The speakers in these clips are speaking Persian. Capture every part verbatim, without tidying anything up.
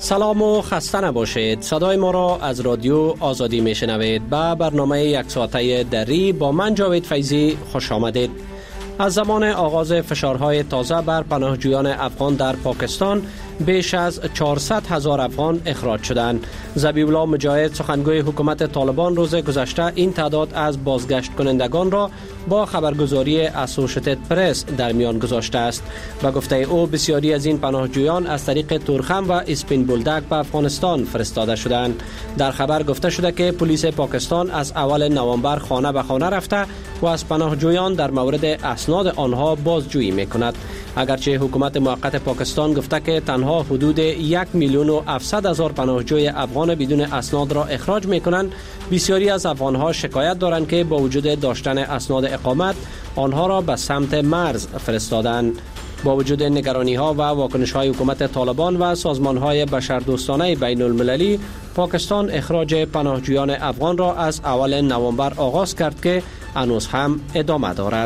سلام و خسته نباشید. صدای ما را از رادیو آزادی میشنوید. به برنامه یک ساعته دری با من جاوید فیضی خوش آمدید. از زمان آغاز فشارهای تازه بر پناهجویان افغان در پاکستان بیش از چهارصد هزار افغان اخراج شدند. ذبیح الله مجاهد سخنگوی حکومت طالبان روز گذشته این تعداد از بازگشت کنندگان را با خبرگزاری اسوشیتد پرس در میان گذاشته است. به گفته او بسیاری از این پناهجویان از طریق تورخم و اسپین بولدک به افغانستان فرستاده شدند. در خبر گفته شده که پلیس پاکستان از اول نوامبر خانه به خانه رفته و از پناهجویان در مورد اسناد آنها بازجویی میکند. اگرچه حکومت موقت پاکستان گفته که تنها حدود یک میلیون و هفتصد هزار پناهجوی افغان بدون اسناد را اخراج میکنند، بسیاری از افغانها شکایت دارند که با وجود داشتن اسناد اقامت آنها را به سمت مرز فرستادند. با وجود نگرانی ها و واکنش های حکومت طالبان و سازمان های بشردوستانه بین المللی، پاکستان اخراج پناهجویان افغان را از اول نوامبر آغاز کرد که هنوز هم ادامه دارد.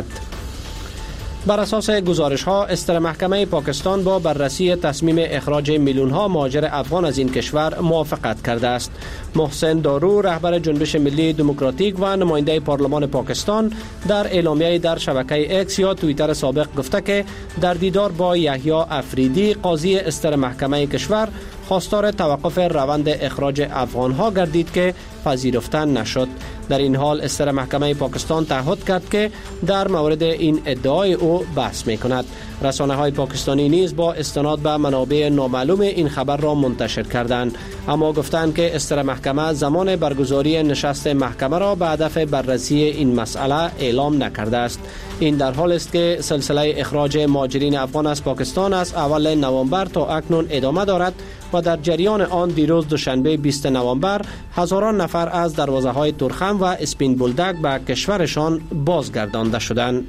بر اساس گزارش ها، استر محکمه پاکستان با بررسی تصمیم اخراج میلیون ها مهاجر افغان از این کشور موافقت کرده است. محسن دارو، رهبر جنبش ملی دموکراتیک و نماینده پارلمان پاکستان، در اعلامیه در شبکه اکس یا توییتر سابق گفته که در دیدار با یحیی افریدی، قاضی استر محکمه کشور، خواستار توقف روند اخراج افغان ها گردید که پذیرفته نشد. در این حال استر محکمه پاکستان تعهد کرد که در مورد این ادعای او بحث می کند. رسانه های پاکستانی نیز با استناد به منابع نامعلوم این خبر را منتشر کردند، اما گفتند که استر محکمه زمان برگزاری نشست محکمه را به هدف بررسی این مسئله اعلام نکرده است. این در حال است که سلسله اخراج مهاجرین افغان از پاکستان از اول نوامبر تا اکنون ادامه دارد و در جریان آن دیروز دوشنبه بیستم نوامبر هزاران نفر از دروازه های تورخم و اسپین بولدک به کشورشان بازگردانده شدند.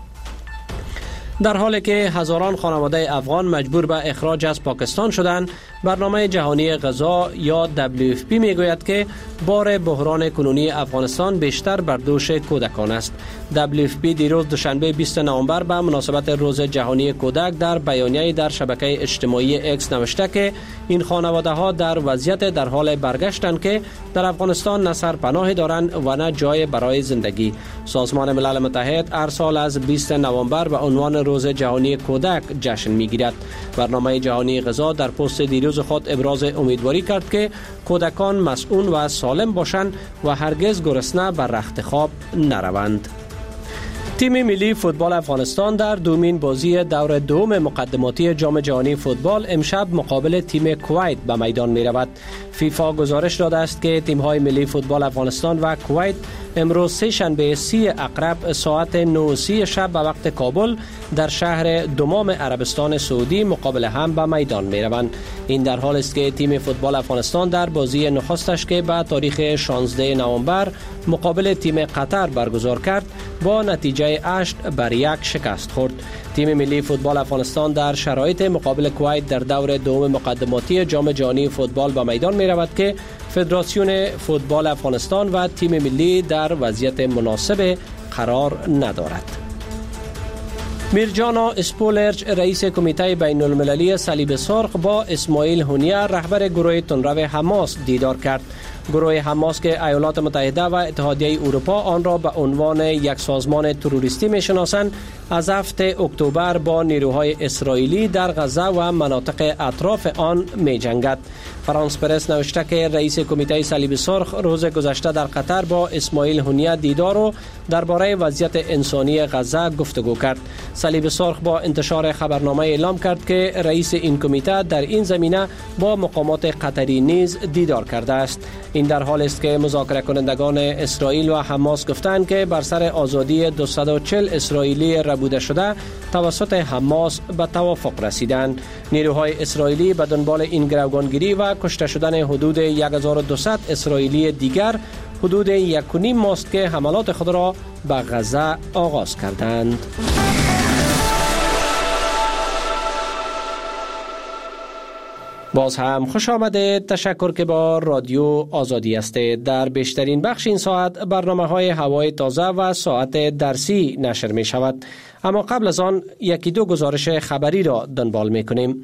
در حالی که هزاران خانواده افغان مجبور به اخراج از پاکستان شدند، برنامه جهانی غذا یا دبلیو اف پی میگوید که بار بحران کنونی افغانستان بیشتر بر دوش کودکان است. دبلیو اف پی دیروز دوشنبه بیستم نوامبر به مناسبت روز جهانی کودک در بیانیه‌ای در شبکه اجتماعی اکس نوشته که این خانواده ها در وضعیت در حال برگشتند که در افغانستان نه سرپناهی دارند و نه جای برای زندگی. سازمان ملل متحد هر سال از بیستم نوامبر به عنوان روز جهانی کودک جشن میگیرد. برنامه جهانی غذا در پست دیروز خود ابراز امیدواری کرد که کودکان مسئول و سالم باشند و هرگز گرسنه بر رخت خواب نروند. تیم ملی فوتبال افغانستان در دومین بازی دور دوم مقدماتی جام جهانی فوتبال امشب مقابل تیم کویت به میدان می رود. فیفا گزارش داده است که تیم های ملی فوتبال افغانستان و کویت امروز سه شنبه سی عقرب ساعت نه و سی شب به وقت کابل در شهر دمام عربستان سعودی مقابل هم به میدان می روند. این در حال است که تیم فوتبال افغانستان در بازی نخستش که به تاریخ شانزدهم نوامبر مقابل تیم قطر برگزار کرد با نتیجه هشت بر یک شکست خورد. تیم ملی فوتبال افغانستان در شرایط مقابل کویت در دور دوم مقدماتی جام جهانی فوتبال به میدان می رود که فدراسیون فوتبال افغانستان و تیم ملی در وضعیت مناسب قرار ندارد. میرجانا اسپولرچ، رئیس کمیته بین المللی صلیب سرخ، با اسماعیل هونیه، رهبر گروه تندرو حماس دیدار کرد. گروه حماس که ایالات متحده و اتحادیه اروپا آن را به عنوان یک سازمان تروریستی میشناسند، از هفته اکتبر با نیروهای اسرائیلی در غزه و مناطق اطراف آن می جنگد. فرانس پرس نوشته که رئیس کمیته صلیب سرخ روز گذشته در قطر با اسماعیل هونیه دیدار و درباره وضعیت انسانی غزه گفتگو کرد. صلیب سرخ با انتشار خبرنامه اعلام کرد که رئیس این کمیته در این زمینه با مقامات قطری نیز دیدار کرده است. این در حال است که مذاکره کنندگان اسرائیل و حماس گفتند که بر سر آزادی دویست و چهل اسرائیلی ربوده شده توسط حماس به توافق رسیدند. نیروهای اسرائیلی به دنبال این گروگانگیری و کشته شدن حدود هزار و دویست اسرائیلی دیگر حدود یک و نیم ماست که حملات خود را به غزه آغاز کردند. باز هم خوش آمده. تشکر که با رادیو آزادی هستید. در بیشترین بخش این ساعت برنامه های هوای تازه و ساعت درسی نشر می شود، اما قبل از آن یکی دو گزارش خبری را دنبال می کنیم.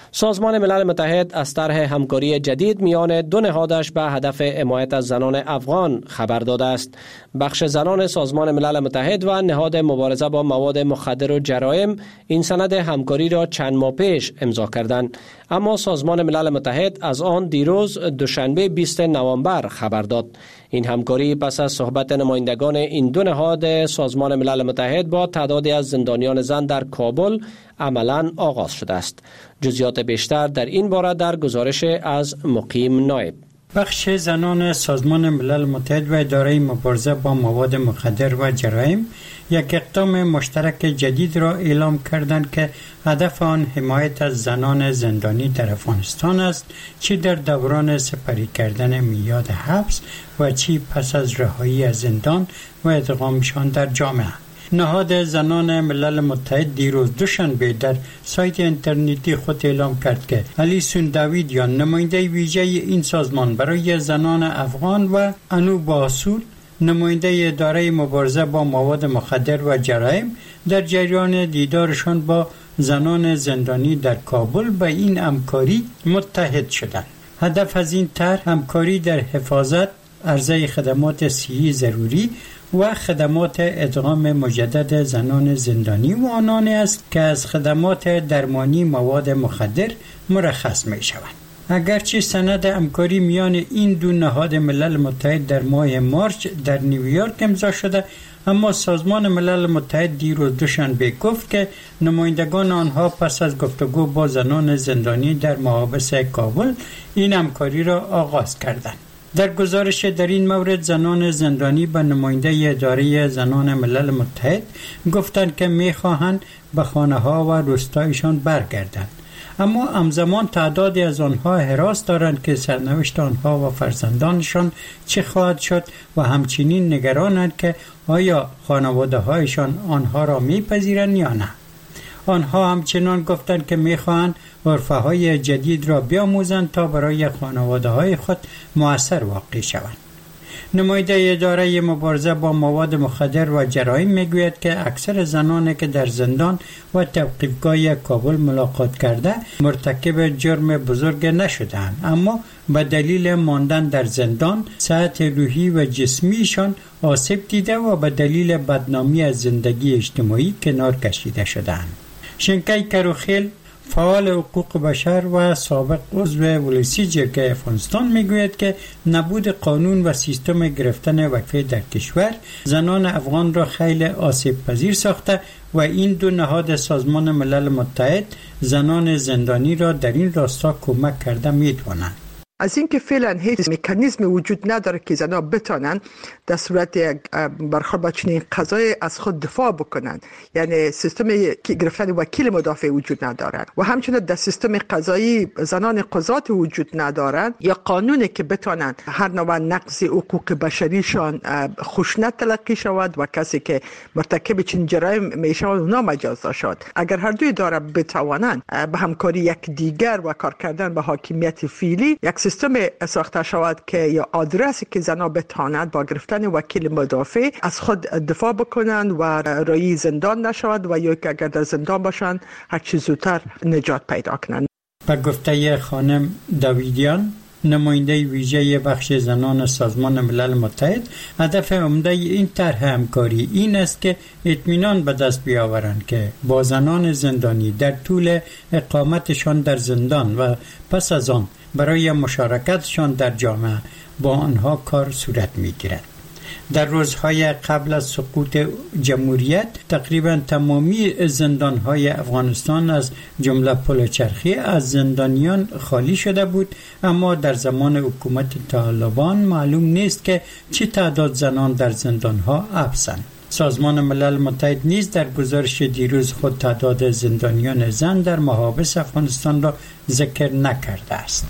سازمان ملل متحد از طرح همکاری جدید میان دو نهادش به هدف حمایت از زنان افغان خبر داده است. بخش زنان سازمان ملل متحد و نهاد مبارزه با مواد مخدر و جرایم این سند همکاری را چند ماه پیش امضا کردند، اما سازمان ملل متحد از آن دیروز دوشنبه بیست نوامبر خبر داد. این همکاری پس از صحبت نمایندگان این دو نهاد سازمان ملل متحد با تعدادی از زندانیان زن در کابل عملاً آغاز شده است. جزئیات بیشتر در این باره در گزارش از مقیم نایب. بخش زنان سازمان ملل متحد و اداره مبارزه با مواد مخدر و جرایم یک اقدام مشترک جدید را اعلام کردند که هدف آن حمایت از زنان زندانی در افغانستان است، چی در دوران سپری کردن میاد حبس و چی پس از رهایی از زندان و ادغامشان در جامعه. نهاد زنان ملل متحد دیروز دوشنبه در سایت اینترنتی خود اعلام کرد که الیسون داویدیان، نماینده ویژه این سازمان برای زنان افغان، و انو باسول، نماینده اداره مبارزه با مواد مخدر و جرایم، در جریان دیدارشان با زنان زندانی در کابل به این همکاری متحد شدند. هدف از این طرح همکاری در حفاظت، عرضه خدمات صحی ضروری و خدمات ادغام مجدد زنان زندانی و آنان است که از خدمات درمانی مواد مخدر مرخص می شوند. اگرچه سند همکاری میان این دو نهاد ملل متحد در ماه مارچ در نیویورک امضا شده، اما سازمان ملل متحد دیروز دوشنبه گفت که نمایندگان آنها پس از گفتگو با زنان زندانی در محابس کابل این همکاری را آغاز کردند. در گزارش در این مورد زنان زندانی به نماینده اداره زنان ملل متحد گفتند که می‌خواهند به خانه‌ها و روستایشان برگردند، اما همزمان تعدادی از آنها حراس دارند که سرنوشت آنها و فرزندانشان چه خواهد شد و همچنین نگرانند که آیا خانواده‌هایشان آنها را می‌پذیرند یا نه. آنها همچنان گفتند که می‌خواهند عرفه‌های جدید را بیاموزند تا برای خانواده‌های خود مؤثر واقع شوند. نماینده اداره مبارزه با مواد مخدر و جرایم میگوید که اکثر زنانی که در زندان و توقیفگاه کابل ملاقات کرده مرتکب جرم بزرگ نشدند، اما به دلیل ماندن در زندان صحت روحی و جسمیشان آسیب دیده و به دلیل بدنامی از زندگی اجتماعی کنار کشیده شدند. شنکای کروخیل، فعال حقوق بشر و سابق عضو ولسی جرگه افغانستان میگوید که نبود قانون و سیستم گرفتن وقفه در کشور زنان افغان را خیلی آسیب پذیر ساخته و این دو نهاد سازمان ملل متحد زنان زندانی را در این راستا کمک کرده میتوانند. از اینکه فعلا هیچ مکانیزم وجود نداره که زنها بتانن در صورت یک برخورد با چنین قضایی از خود دفاع بکنن، یعنی سیستم گرفتن وکیل مدافع وجود ندارن و همچنین در سیستم قضایی زنان قضات وجود ندارن یا قانونی که بتانن هر نوع نقض حقوق بشریشان خشونت تلقی شود و کسی که مرتکب چنین جرایم میشه اونا مجازات شد. اگر هر دوی داره بتوانن به همکاری یک دیگر و کار کردن به حاکمیت فعلی یک سیستم ساخته شود که یا آدرسی که زنها بتانند با گرفتن وکیل مدافع از خود دفاع بکنند و رایی زندان نشود و یا که اگر در زندان باشند هر چیز زودتر نجات پیدا کنند. به گفته خانم داویدیان، نماینده ویژه بخش زنان سازمان ملل متحد، هدف عمده این طرح همکاری این است که اطمینان به دست بیاورند که با زنان زندانی در طول اقامتشان در زندان و پس از آن برای مشارکتشان در جامعه با آنها کار صورت می‌گیرد. در روزهای قبل از سقوط جمهوریت تقریبا تمامی زندانهای افغانستان از جمله پلچرخی از زندانیان خالی شده بود، اما در زمان حکومت طالبان معلوم نیست که چه تعداد زنان در زندانها حبسند. سازمان ملل متحد نیز در گزارش دیروز خود تعداد زندانیان زن در محابس افغانستان را ذکر نکرده است.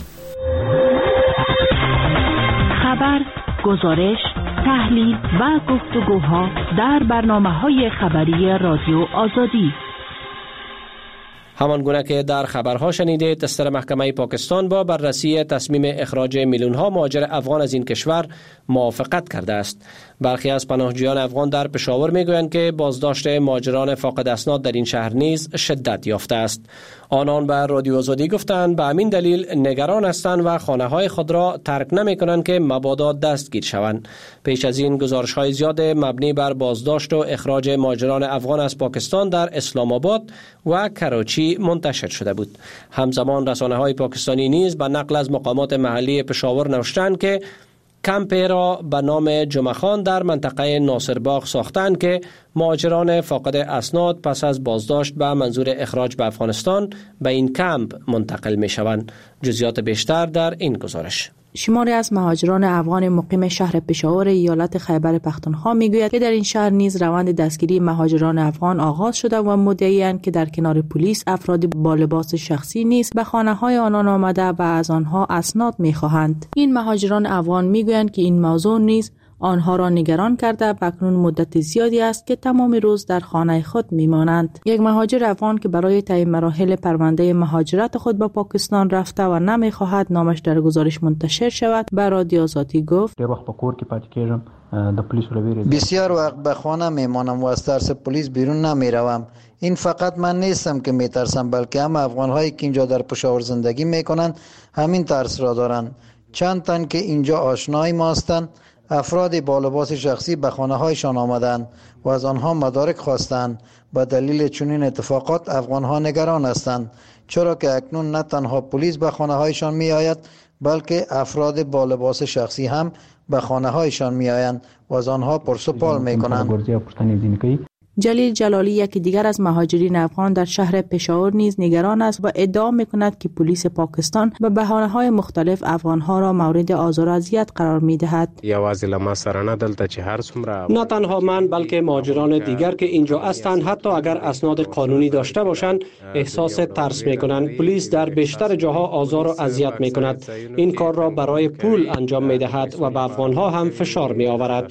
خبر، گزارش، تحلیل و گفتگوها در برنامه‌های خبری رادیو آزادی. همان گونه که در خبرها شنیدید، دستور محکمه پاکستان با بررسی تصمیم اخراج میلیون‌ها مهاجر افغان از این کشور موافقت کرده است. برخی از پناهجویان افغان در پشاور میگویند که بازداشت مهاجران فاقد اسناد در این شهر نیز شدت یافته است. آنان به رادیو آزادی گفتند به همین دلیل نگران هستند و خانه‌های خود را ترک نمی‌کنند که مبادا دستگیر شوند. پیش از این گزارش‌های زیاد مبنی بر بازداشت و اخراج مهاجران افغان از پاکستان در اسلام آباد و کراچی منتشر شده بود. همزمان رسانه‌های پاکستانی نیز به نقل از مقامات محلی پشاور نوشتند که کمپی را به نام جمعخان در منطقه ناصرباغ ساختند که مهاجران فاقد اسناد پس از بازداشت به منظور اخراج به افغانستان به این کمپ منتقل می شوند. جزئیات بیشتر در این گزارش. شماری از مهاجران افغان مقیم شهر پشاور ایالت خیبر پختونخوا میگوید که در این شهر نیز روند دستگیری مهاجران افغان آغاز شده و مدعی‌اند که در کنار پلیس افراد با لباس شخصی نیز به خانه‌های آنان آمده و از آنها اسناد می‌خواهند. این مهاجران افغان میگویند که این موضوع نیز آنها را نگران کرده و اکنون مدت زیادی است که تمام روز در خانه خود میمانند. یک مهاجر افغان که برای طی مراحل پرونده مهاجرت خود به پاکستان رفته و نمیخواهد نامش در گزارش منتشر شود به رادیو آزادی گفت: بسیار وقت به خانه میمانم و از ترس پلیس بیرون نمیروم. این فقط من نیستم که میترسم، بلکه هم افغان‌هایی که اینجا در پشاور زندگی میکنند همین ترس را دارند. چند تن که اینجا آشنای ما هستند، افراد با لباس شخصی به خانه هایشان آمدند و از آنها مدارک خواستند. به دلیل چنین اتفاقات افغان ها نگران هستند، چرا که اکنون نه تنها پلیس به خانه هایشان می آید، بلکه افراد با لباس شخصی هم به خانه هایشان می آیند و از آنها پرسپال می کنند. جلیل جلالی یکی دیگر از مهاجرین افغان در شهر پشاور نیز نگران است و ادعا می‌کند که پلیس پاکستان به بهانه‌های مختلف افغان‌ها را مورد آزار و اذیت قرار می‌دهد. نه تنها من بلکه مهاجران دیگر که اینجا هستند، حتی اگر اسناد قانونی داشته باشند احساس ترس می‌کنند. پلیس در بیشتر جاها آزار و اذیت می‌کند. این کار را برای پول انجام می‌دهد و به افغان‌ها هم فشار می‌آورد.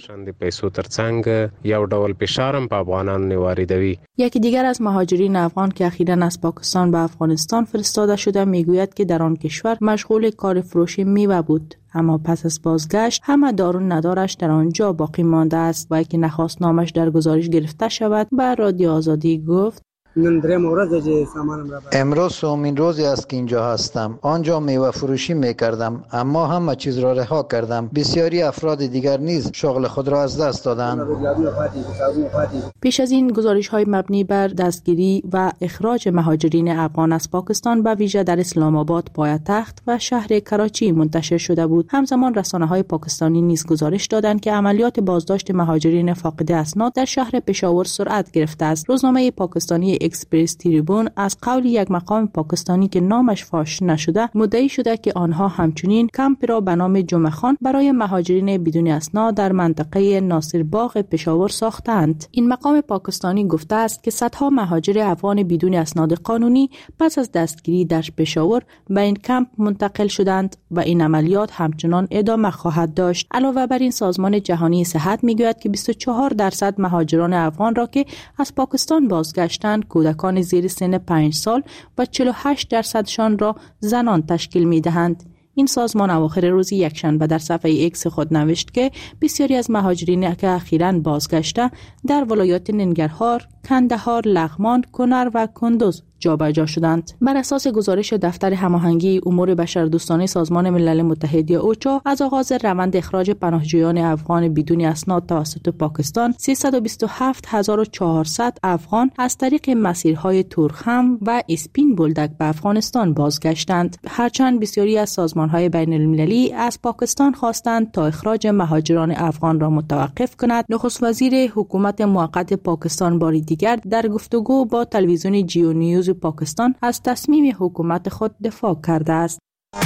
یکی دیگر از مهاجرین افغان که اخیراً از پاکستان به افغانستان فرستاده شده میگوید که در آن کشور مشغول کار فروش میوه بود، اما پس از بازگشت همه دار و ندارش در آنجا باقی مانده است و که نخواست نامش در گزارش گرفته شود به رادیو آزادی گفت: امروز سومین روزی است که اینجا هستم. آنجا میوه فروشی میکردم، اما همه چیز را رها کردم. بسیاری افراد دیگر نیز شغل خود را از دست دادند. پیش از این گزارش های مبنی بر دستگیری و اخراج مهاجرین افغان از پاکستان به ویژه در اسلام آباد پایتخت و شهر کراچی منتشر شده بود. همزمان رسانه های پاکستانی نیز گزارش دادند که عملیات بازداشت مهاجرین فاقد اسناد در شهر پشاور سرعت گرفته است. روزنامه پاکستانی اکسپرس تریبون از قول یک مقام پاکستانی که نامش فاش نشده مدعی شده که آنها همچنین کمپ را به نام جمعخان برای مهاجرین بدون اسناد در منطقه ناصرباغ پشاور ساختند. این مقام پاکستانی گفته است که صدها مهاجر افغان بدون اسناد قانونی پس از دستگیری در پشاور به این کمپ منتقل شدند و این عملیات همچنان ادامه خواهد داشت. علاوه بر این سازمان جهانی صحت میگوید که بیست و چهار درصد مهاجران افغان را که از پاکستان بازگشتند کودکان زیر سن پنج سال و چهل و هشت درصدشان را زنان تشکیل می‌دهند. این سازمان اواخر روز یکشنبه در صفحه ایکس خود نوشت که بسیاری از مهاجرین که اخیراً بازگشته در ولایات ننگرهار، کندهار، لغمان، کنر و کندوز جابجا شدند. بر اساس گزارش دفتر هماهنگی امور بشردوستانه سازمان ملل متحد یا اوچا، از آغاز روند اخراج پناهجویان افغان بدون اسناد توسط پاکستان، سیصد و بیست و هفت هزار و چهارصد افغان از طریق مسیرهای تورخم و اسپین بولدک به افغانستان بازگشتند. هرچند بسیاری از سازمانهای بین المللی از پاکستان خواستند تا اخراج مهاجران افغان را متوقف کند، نخست وزیر حکومت موقت پاکستان بار دیگر در گفتگو با تلویزیون جیو نیوز پاکستان از تصمیم حکومت خود دفاع کرده است.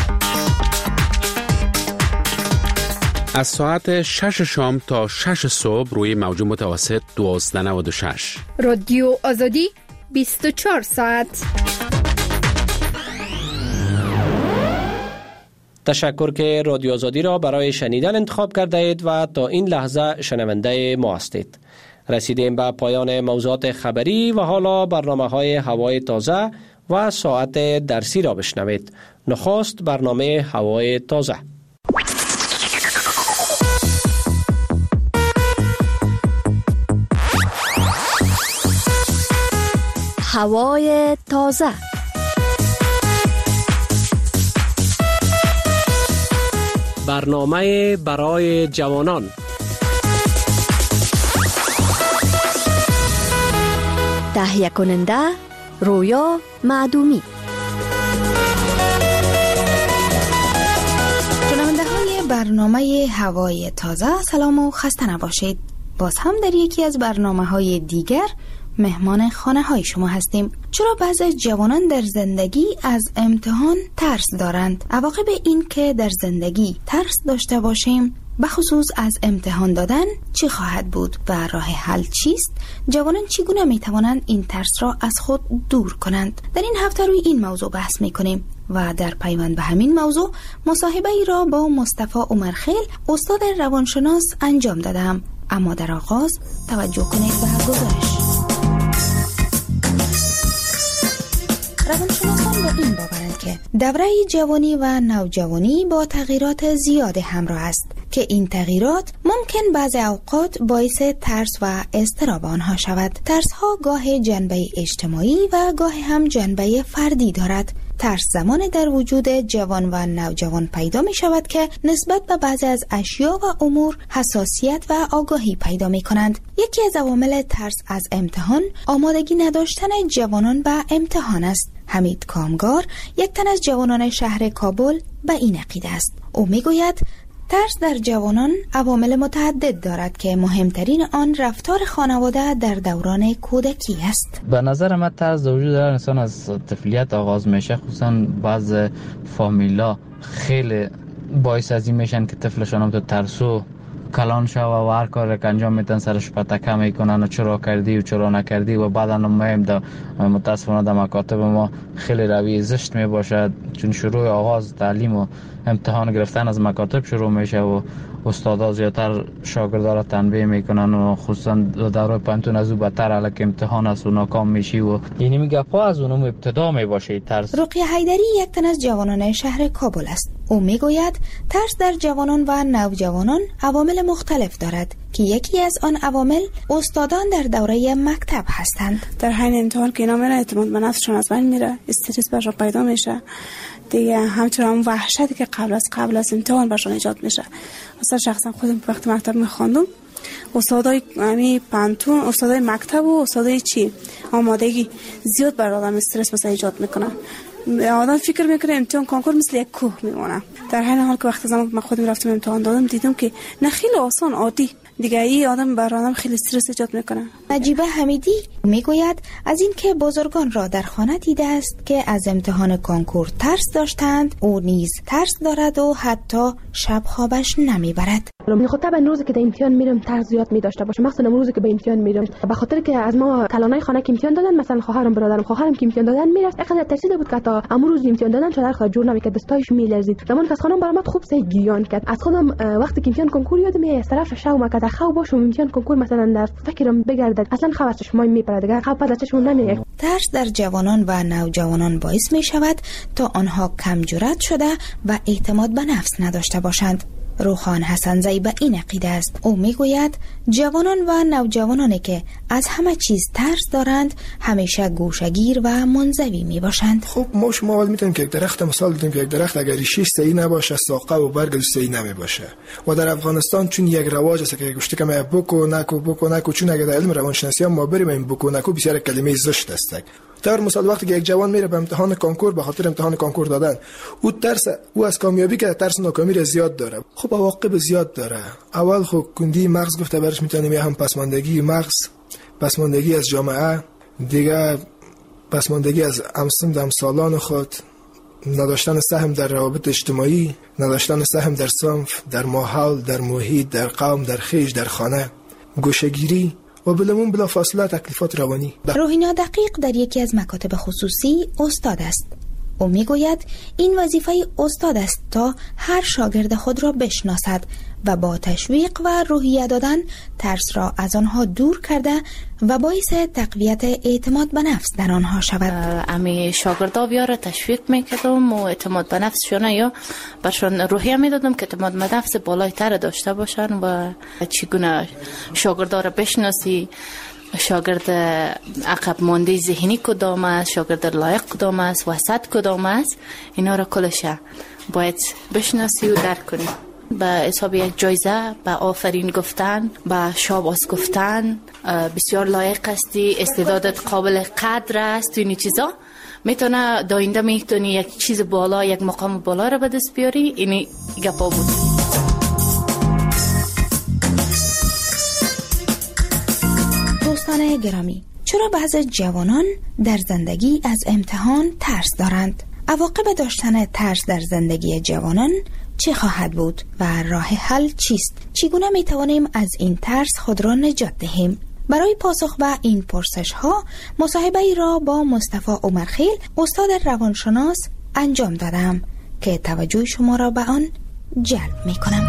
از ساعت شش شام تا شش صبح روی موج متوسط دوازده نود و شش رادیو آزادی بیست و چهار ساعت. تشکر که رادیو آزادی را برای شنیدن انتخاب کرده اید و تا این لحظه شنونده ما هستید. رسیدیم به پایان موضوعات خبری و حالا برنامه‌های هوای تازه و ساعت درسی را بشنوید. نخست برنامه هوای تازه. هوای تازه. برنامه برای جوانان. تهیه کننده رویا معدومی. شنونده های برنامه هوای تازه، سلام و خسته نباشید. باز هم در یکی از برنامه های دیگر مهمان خانه های شما هستیم. چرا بعضی جوانان در زندگی از امتحان ترس دارند؟ عواقب این که در زندگی ترس داشته باشیم بخصوص از امتحان دادن چی خواهد بود و راه حل چیست؟ جوانان چگونه می توانند این ترس را از خود دور کنند؟ در این هفته روی این موضوع بحث می کنیم و در پیوند به همین موضوع مصاحبه ای را با مصطفی عمرخیل استاد روانشناس انجام دادم. اما در آغاز توجه کنید به گزارش. روانشناسان به این باورند که دوره جوانی و نوجوانی با تغییرات زیاد همراه است که این تغییرات ممکن بعضی اوقات باعث ترس و اضطراب آنها شود. ترس ها گاه جنبه اجتماعی و گاه هم جنبه فردی دارد. ترس زمان در وجود جوان و نوجوان پیدا می شود که نسبت به بعضی از اشیا و امور حساسیت و آگاهی پیدا می کنند. یکی از عوامل ترس از امتحان آمادگی نداشتن جوانان به امتحان است. حمید کامگار، یک تن از جوانان شهر کابل، به این عقیده است. او می گوید ترس در جوانان عوامل متعدد دارد که مهمترین آن رفتار خانواده در دوران کودکی است. به نظر من ترس در وجود هر انسان از طفولیت آغاز میشه. خصوصا بعض فامیلا خیلی باعث از این میشن که طفلشان هم تو ترسو کلان شو و هر کار که انجام میدن سرش پتکه میکنن و چرا کردی و چرا نکردی و بعدا هم در متاسفانه در مکاتب ما خیلی روی زشت میباشد، چون شروع آغاز تعلیم و امتحان گرفتن از مکاتب شروع میشه و استادا زیادتر شاگردا را تنبیه میکنن و خصوصا دوره پانتون از او بدتر الک امتحان است و ناکام میشی و یعنی میگه پا از اونم ابتدا میباشه ترس. رقیه حیدری یک تن از جوانان شهر کابل است. او میگوید ترس در جوانان و نوجوانان عوامل مختلف دارد که یکی از آن عوامل استادان در دوره مکتب هستند. در حین امتحان که اینا میره اعتماد به نفسشون از بین میره، استرس برشون پیدا میشه دیگه، همچنان هم وحشتی که قبل از قبل از امتحان برشون ایجاد میشه. مثلا شخصا خودم وقتی مکتب میخواندم استادای امی پانتون، استادای مکتب و استادای چی آمادگی زیاد بر آدم استرس مثلا ایجاد میکنه. آدم فکر میکنه امتحان کنکور مثل یک کوه میمونه، در حین حال که وقتی زمان من خودم رفتم امتحان دادم دیدم که نه خیلی آسان عادی دیگه ای آدم بر آدم خیلی استرس ایجاد میکنه. نجیبه حمیدی میگوید از این که بزرگان را در خانه دیده است که از امتحان کنکور ترس داشتند، او نیز ترس دارد و حتی شب خوابش نمیبرد. میخوام این روزی که در امتحان میرم ترس زیاد میداشته باشم، مثلا روزی که به امتحان میرم به خاطر که از ما کلانای خانه که امتحان دادن، مثلا خواهرم برادرم خواهرم که امتحان دادن میرفت اینقدر ترسیده بود که تا امروز امتحان دادن شده خود جور نمیکرد، دستایش میلرزید. زمان که از خانم برام خوب سه گریان کرد. از خودم وقتی که امتحان کنکور یادم میاد طرف شو ما که خواب باشم امتحان کنکور مثلا در فکرم بگردد اصلا خواب ازش ما میپره دیگه خواب بعد ازش نمیاد. ترس در جوانان و نوجوانان باعث می شود تا آنها کم جرأت شده و اعتماد به نفس نداشته باشند. روخان حسنزی به این عقیده است. او میگوید جوانان و نوجوانانی که از همه چیز ترس دارند همیشه گوشه‌گیر و منزوی می باشند. خب ما شما اول میتونیم که یک درخت مثال بدیم که یک درخت اگر ریشش صحیح نباشه ساقه و برگ صحیح نمی باشه و در افغانستان چون یک رواج است که گوشت که ما بکو نکو بکو نکو، چون اگر در علم روانشناسی ما بریم این بکو نکو بسیار کلمه زشت است. در مثال وقتی که یک جوان میره به امتحان کنکور به خاطر امتحان کنکور دادن، او ترس او از کامیابی که ترس ناکامی را زیاد داره. خب عواقب زیاد داره. اول خب کندی مغز گفته برش میتونیم یا هم پسماندگی مغز، پسماندگی از جامعه، دیگه پسماندگی از همسن همسالان خود، نداشتن سهم در روابط اجتماعی، نداشتن سهم در صنف، در ماحول، در محیط، در قوم، در خیش، در خانه، گوشه‌گیری و بلمون بلا فاصله تکلیفات روانی. روحینا دقیق در یکی از مکاتب خصوصی استاد است. او میگوید این وظیفه استاد است تا هر شاگرد خود را بشناسد و با تشویق و روحیه دادن ترس را از آنها دور کرده و باعث تقویت اعتماد به نفس در آنها شود. امی شاگردا بیاره تشویق میکردم و اعتماد به نفسشون یا برشون روحیه میدادم که اعتماد به نفس بالایتر داشته باشن و چگونه شاگردا را بشناسی، شاگرد عقب مانده ذهنی کدام است، شاگرد لایق کدام است، وسط کدام است، اینا را کلش باید بشناسی و درک کنی. به حساب یک جایزه، به آفرین گفتن، به شاباس گفتن، بسیار لایق هستی، استعدادت قابل قدر است، تو این چیزا میتونه داینده میتونی یک چیز بالا، یک مقام بالا رو به دست بیاری. اینی گپا بود. دوستان گرامی، چرا بعضی جوانان در زندگی از امتحان ترس دارند؟ عواقب داشتن ترس در زندگی جوانان چه خواهد بود و راه حل چیست؟ چگونه می توانیم از این ترس خود را نجات دهیم؟ برای پاسخ به این پرسش ها مصاحبه ای را با مصطفی عمرخیل، استاد روانشناس انجام دادم که توجه شما را به آن جلب می کنم.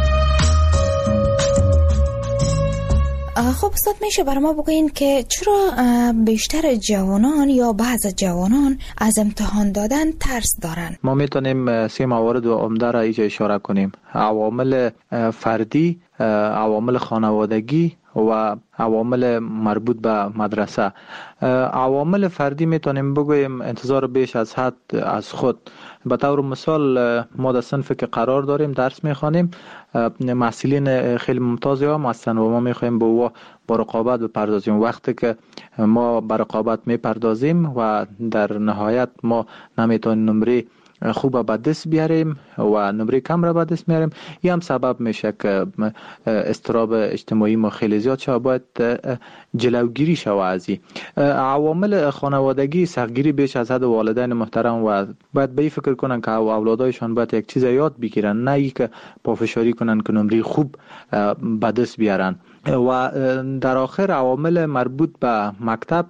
خب استاد، میشه برای ما بگوین که چرا بیشتر جوانان یا بعض جوانان از امتحان دادن ترس دارن؟ ما میتونیم سه موارد عمده را اینجا اشاره کنیم: عوامل فردی، عوامل خانوادگی و عوامل مربوط به مدرسه. عوامل فردی میتونیم بگویم انتظار بیش از حد از خود. به طور مثال ما در صنفی که قرار داریم درس میخوانیم، محصلین خیلی ممتازی هم هستن و ما میخوایم به او با رقابت بپردازیم. وقتی که ما به رقابت میپردازیم و در نهایت ما نمیتونیم نمره خوب به دست بیاریم و نمره کم را به دست میاریم، این هم سبب میشه که اضطراب اجتماعی ما خیلی زیاد شود. باید جلوگیری شود از این عوامل خانوادگی. سختگیری بیش از حد والدین محترم و باید به این فکر کنن که اولادایشان باید یک چیز یاد بگیرن، نه ای که پافشاری کنن که نمره خوب به دست بیارن. و در آخر عوامل مربوط به مکتب،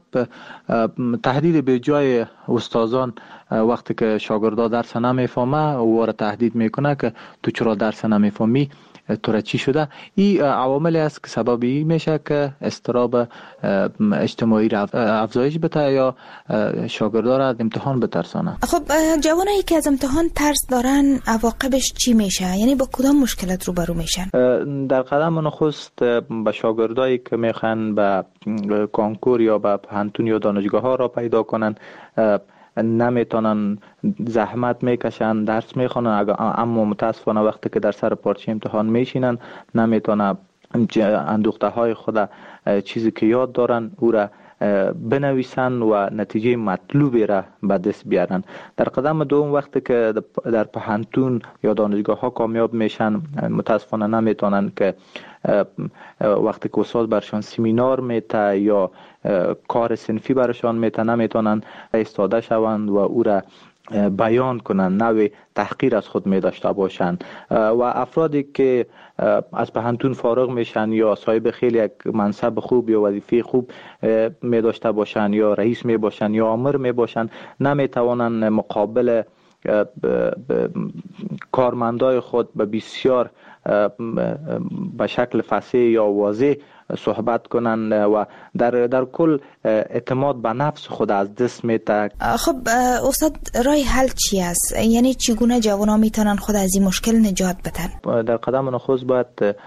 تهدید به جای استادان. وقتی که شاگردا درس نمیفهمه او را تهدید میکنه که تو چرا درس نمیفهمی، تو را چی شده. این عواملی است که سببی میشه که اضطراب اجتماعی را افزایش بده یا شاگردا را از امتحان بترسانه. خب جوانایی که از امتحان ترس دارن عواقبش چی میشه؟ یعنی با کدام مشکلات روبرو میشن؟ در قدم نخست به شاگردایی که میخوان به کنکور یا به پانتون یا دانشگاه ها را پیدا کنن، نمیتونن، زحمت میکشن، درس میخونن، اما متاسفانه وقتی که در سر پارچه امتحان میشینن نمیتونن اندوخته های خود چیزی که یاد دارن او را بنویسن و نتیجه مطلوبی را به دست بیارن. در قدم دوم وقتی که در پانتون یا دانشگاه ها کامیاب میشن، متاسفانه نمیتونن که وقتی که استاد برشان سمینار میته یا کار صنفی برشان میته نمیتونن ایستاده شوند و او را بیان کنن، نوع تحقیر از خود می داشته باشند. و افرادی که از پانتون فارغ میشن یا صاحب خیلی یک منصب خوب یا وظیفه خوب می داشته باشند یا رئیس می باشند یا آمر می باشند، نمی توانند مقابل کارمندای خود به بسیار به شکل فصیح یا واضح صحبت کنند و در در کل اعتماد به نفس خود از دست میده. خب استاد، راه حل چی است؟ یعنی چگونه جوانان میتونن خود از این مشکل نجات بدن؟ در قدم نخست باید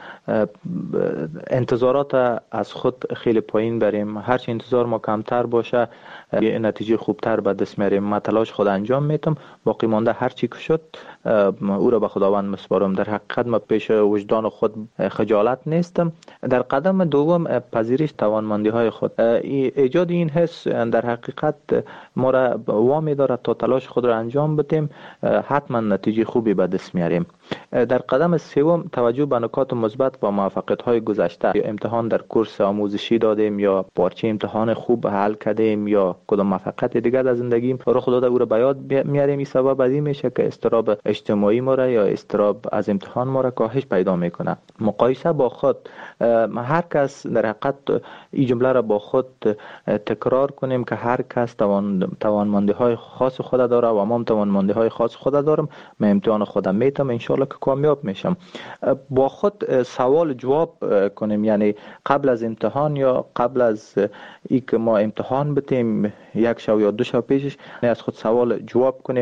انتظارات از خود خیلی پایین بریم. هرچی انتظار ما کمتر باشه یه نتیجه خوبتر به دست میاریم. من تلاش خود انجام میتم، باقی مانده هر چی که شد او را به خداوند مسپارم. در حقیقت ما پیش وجدان خود خجالت نیستم. در قدم دوم پذیرش توانمندی های خود. ایجاد این حس در حقیقت ما را وامی دارد تا تلاش خود را انجام بدیم، حتما نتیجه خوبی به دست میاریم. در قدم سوم توجه به نکات مثبت و موفقیت های گذشته. امتحان در کورس آموزشی دادیم یا پارچه امتحان خوب حل کردیم یا کدام موفقیت دیگر در زندگیم رخ داده او را به یاد میاریم. این سبب از این میشه که اضطراب اجتماعی ما را یا اضطراب از امتحان ما را کاهش پیدا میکنه. مقایسه با خود، هر کس در حقیقت این جمله را با خود تکرار کنیم که هر کس توان توانمندی های خاص خود داره و ما توانمندی های خاص خود دارم. من امتحان خودم میتم، ان شاء الله که کامیاب میشم. با خود سوال جواب کنیم، یعنی قبل از امتحان یا قبل از ای که ما امتحان بتیم یک شو یا دو شو پیشش از خود سوال جواب کنیم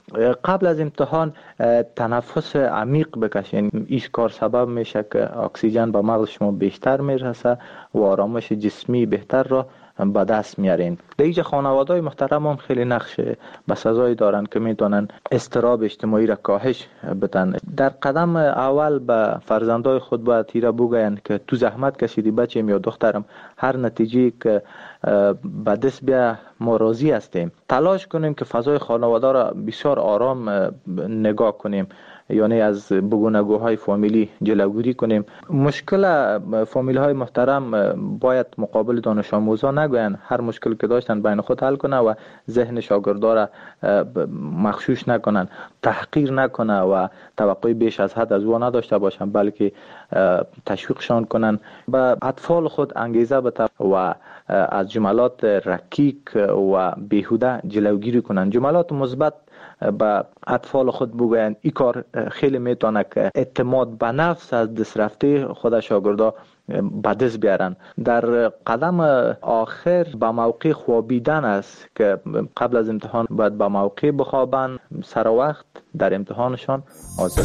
قبل از امتحان تنفس عمیق بکشین. این کار سبب میشه که اکسیژن به مغز شما بیشتر میرسه و آرامش جسمی بهتر را به دست میارین. دیگه خانواده‌های محترم هم خیلی نقش بسزایی دارن که میتونن اضطراب اجتماعی را کاهش بدن. در قدم اول به فرزندای خود باید تیره بگوین که تو زحمت کشیدی بچه‌م یا دخترم، هر نتیجه که به دست بیا ما راضی هستیم. تلاش کنیم که فضای خانواده را بسیار آرام نگاه کنیم، یعنی از بگونگوهای فامیلی جلوگیری کنیم. مشکل فامیل های محترم باید مقابل دانش آموزان نگوین، هر مشکل که داشتن بین خود حل کنه و ذهن شاگردا را مغشوش نکنن، تحقیر نکنه و توقع بیش از حد از او نداشته باشن، بلکه تشویقشان کنن، به اطفال خود انگیزه بده و از جملات رکیک و بیهوده جلوگیری کنن. جملات مثبت با اطفال خود بگوین. این کار خیلی میتونه که اعتماد به نفس از دست رفته خود شاگردا به دست بیارن. در قدم آخر به موقع خوابیدن است که قبل از امتحان باید به موقع بخوابن، سر وقت در امتحانشان حاضر.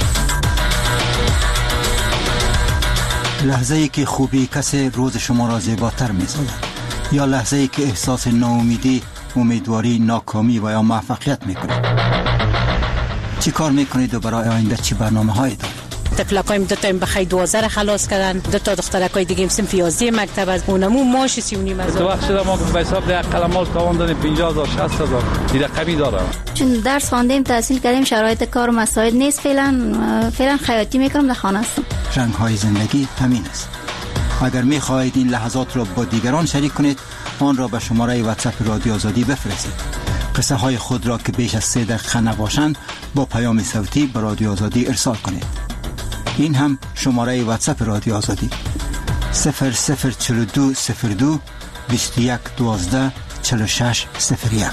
لحظه ای که خوبی کسی روز شما را زیباتر می‌سازد، یا لحظه ای که احساس ناامیدی، امیدواری، ناکامی و یا موفقیت میکنید. چی کار میکنید و برای آینده چی برنامه هایی دارید؟ تفلقایم دو تا بخیر دوازده خلاص کردن، دو تا دخترکای دیگه صنف یازده مکتب از اونمو ماش سی و نیم هزار. تو وقت شده ما به حساب ده قلمال تاوان دادیم پنجاه هزار شصت هزار دیگه کمی داره. چون درس خواندیم، تحصیل کردیم، شرایط کار مساعد نیست. فعلا فعلا خیاطی میکنم، در خانه هستم. رنگ های زندگی همین است. اگر میخواهید این لحظات را با دیگران شریک کنید، آن را به شماره واتساپ رادیو آزادی بفرستید. قصه های خود را که بیش از سه دقیقه نباشند با پیام صوتی به رادیو آزادی ارسال کنید. این هم شماره واتساپ رادیو آزادی صفر صفر چهل و دو صفر دو بیست و یک دوازده چهل و شش صفر یک.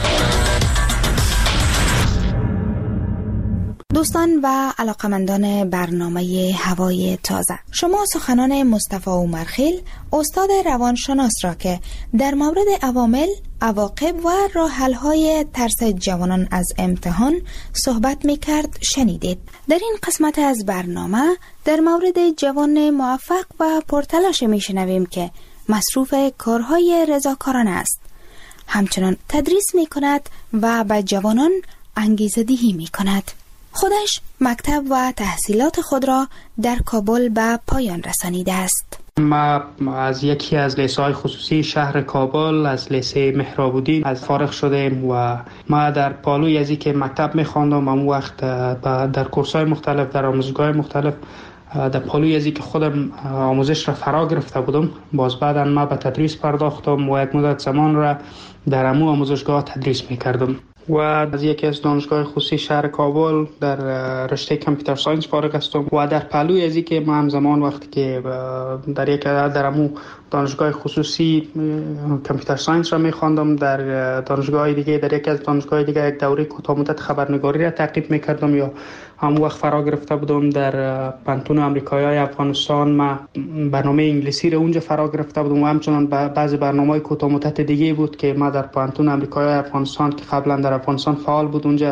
دوستان و علاقمندان برنامه هوای تازه، شما سخنان مصطفی عمرخیل، استاد روانشناس را که در مورد عوامل، عواقب و راه حل‌های ترس جوانان از امتحان صحبت می‌کرد شنیدید. در این قسمت از برنامه در مورد جوان موفق و پرتلاش می‌شنویم که مصروف کارهای رضاکارانه است. همچنان تدریس می‌کند و به جوانان انگیزه دهی می‌کند. خودش مکتب و تحصیلات خود را در کابل به پایان رسانیده است. ما از یکی از لیسه‌های خصوصی شهر کابل، از لیسه مهراب‌الدین از فارغ شدیم و ما در پالوی از که مکتب می‌خواندم، اون وقت در کورس‌های مختلف، در آموزشگاه مختلف، در پالوی از که خودم آموزش را فرا گرفته بودم. باز بعدا ما به تدریس پرداختم و یک مدت زمان را در امو آموزشگاه تدریس می‌کردم. و از یکی از دانشگاه خصوصی شهر کابل در رشته کامپیوتر ساینس فارغ هستم و در پهلوی از اینکه ما همزمان وقتی که در یک در امو دانشگاه خصوصی کامپیوتر ساینس را می‌خواندم، در دانشگاه دیگه در یک از دانشگاه دیگه یک دوره کوتاه مدت خبرنگاری را تعقیب می‌کردم یا همون وقت فرا گرفته بودم. در پانتون آمریکایی افغانستان ما برنامه انگلیسی را اونجا فرا گرفته بودم و همچنان بعضی برنامه‌های کوتاه مدت دیگه بود که ما در پانتون آمریکایی افغانستان که قبلا در افغانستان فعال بود، اونجا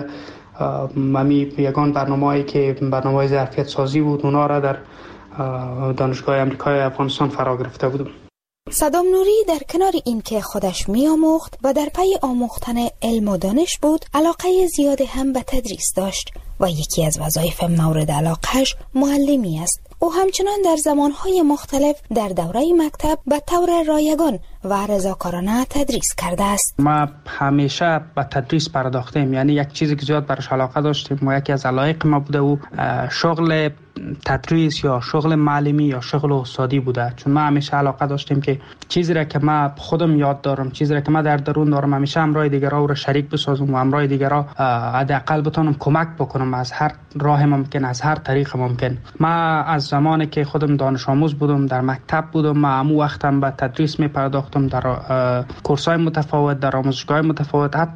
ممی یگان برنامه‌ای که برنامه‌های ظرفیت سازی بود اونا را در دانشگاه آمریکایی افغانستان فرا گرفته بودم. صدام نوری در کنار این که خودش می آموخت و در پی آموختن علم و دانش بود، علاقه زیاد هم به تدریس داشت و یکی از وظایف مورد علاقهش معلمی است. او همچنان در زمانهای مختلف در دوره مکتب به طور رایگان و رضاکارانه تدریس کرده است. ما همیشه به تدریس پرداختیم، یعنی یک چیزی که زیاد برش علاقه داشتیم و یکی از علایق ما بوده و شغل تدریس یا شغل معلمی یا شغل استادی بوده. چون ما همیشه علاقه داشتیم که چیزی را که ما خودم یاد دارم، چیزی را که ما در درون دارم، همیشه همراه دیگران را شریک بسازم و همراه دیگران حداقل بتونم کمک بکنم از هر راه ممکن، از هر طریق ممکن. ما از زمانی که خودم دانش آموز بودم، در مکتب بودم، ما همون وقتم به تدریس می پرداختم در کورس‌های متفاوت، در آموزشگاه متفاوت، حتی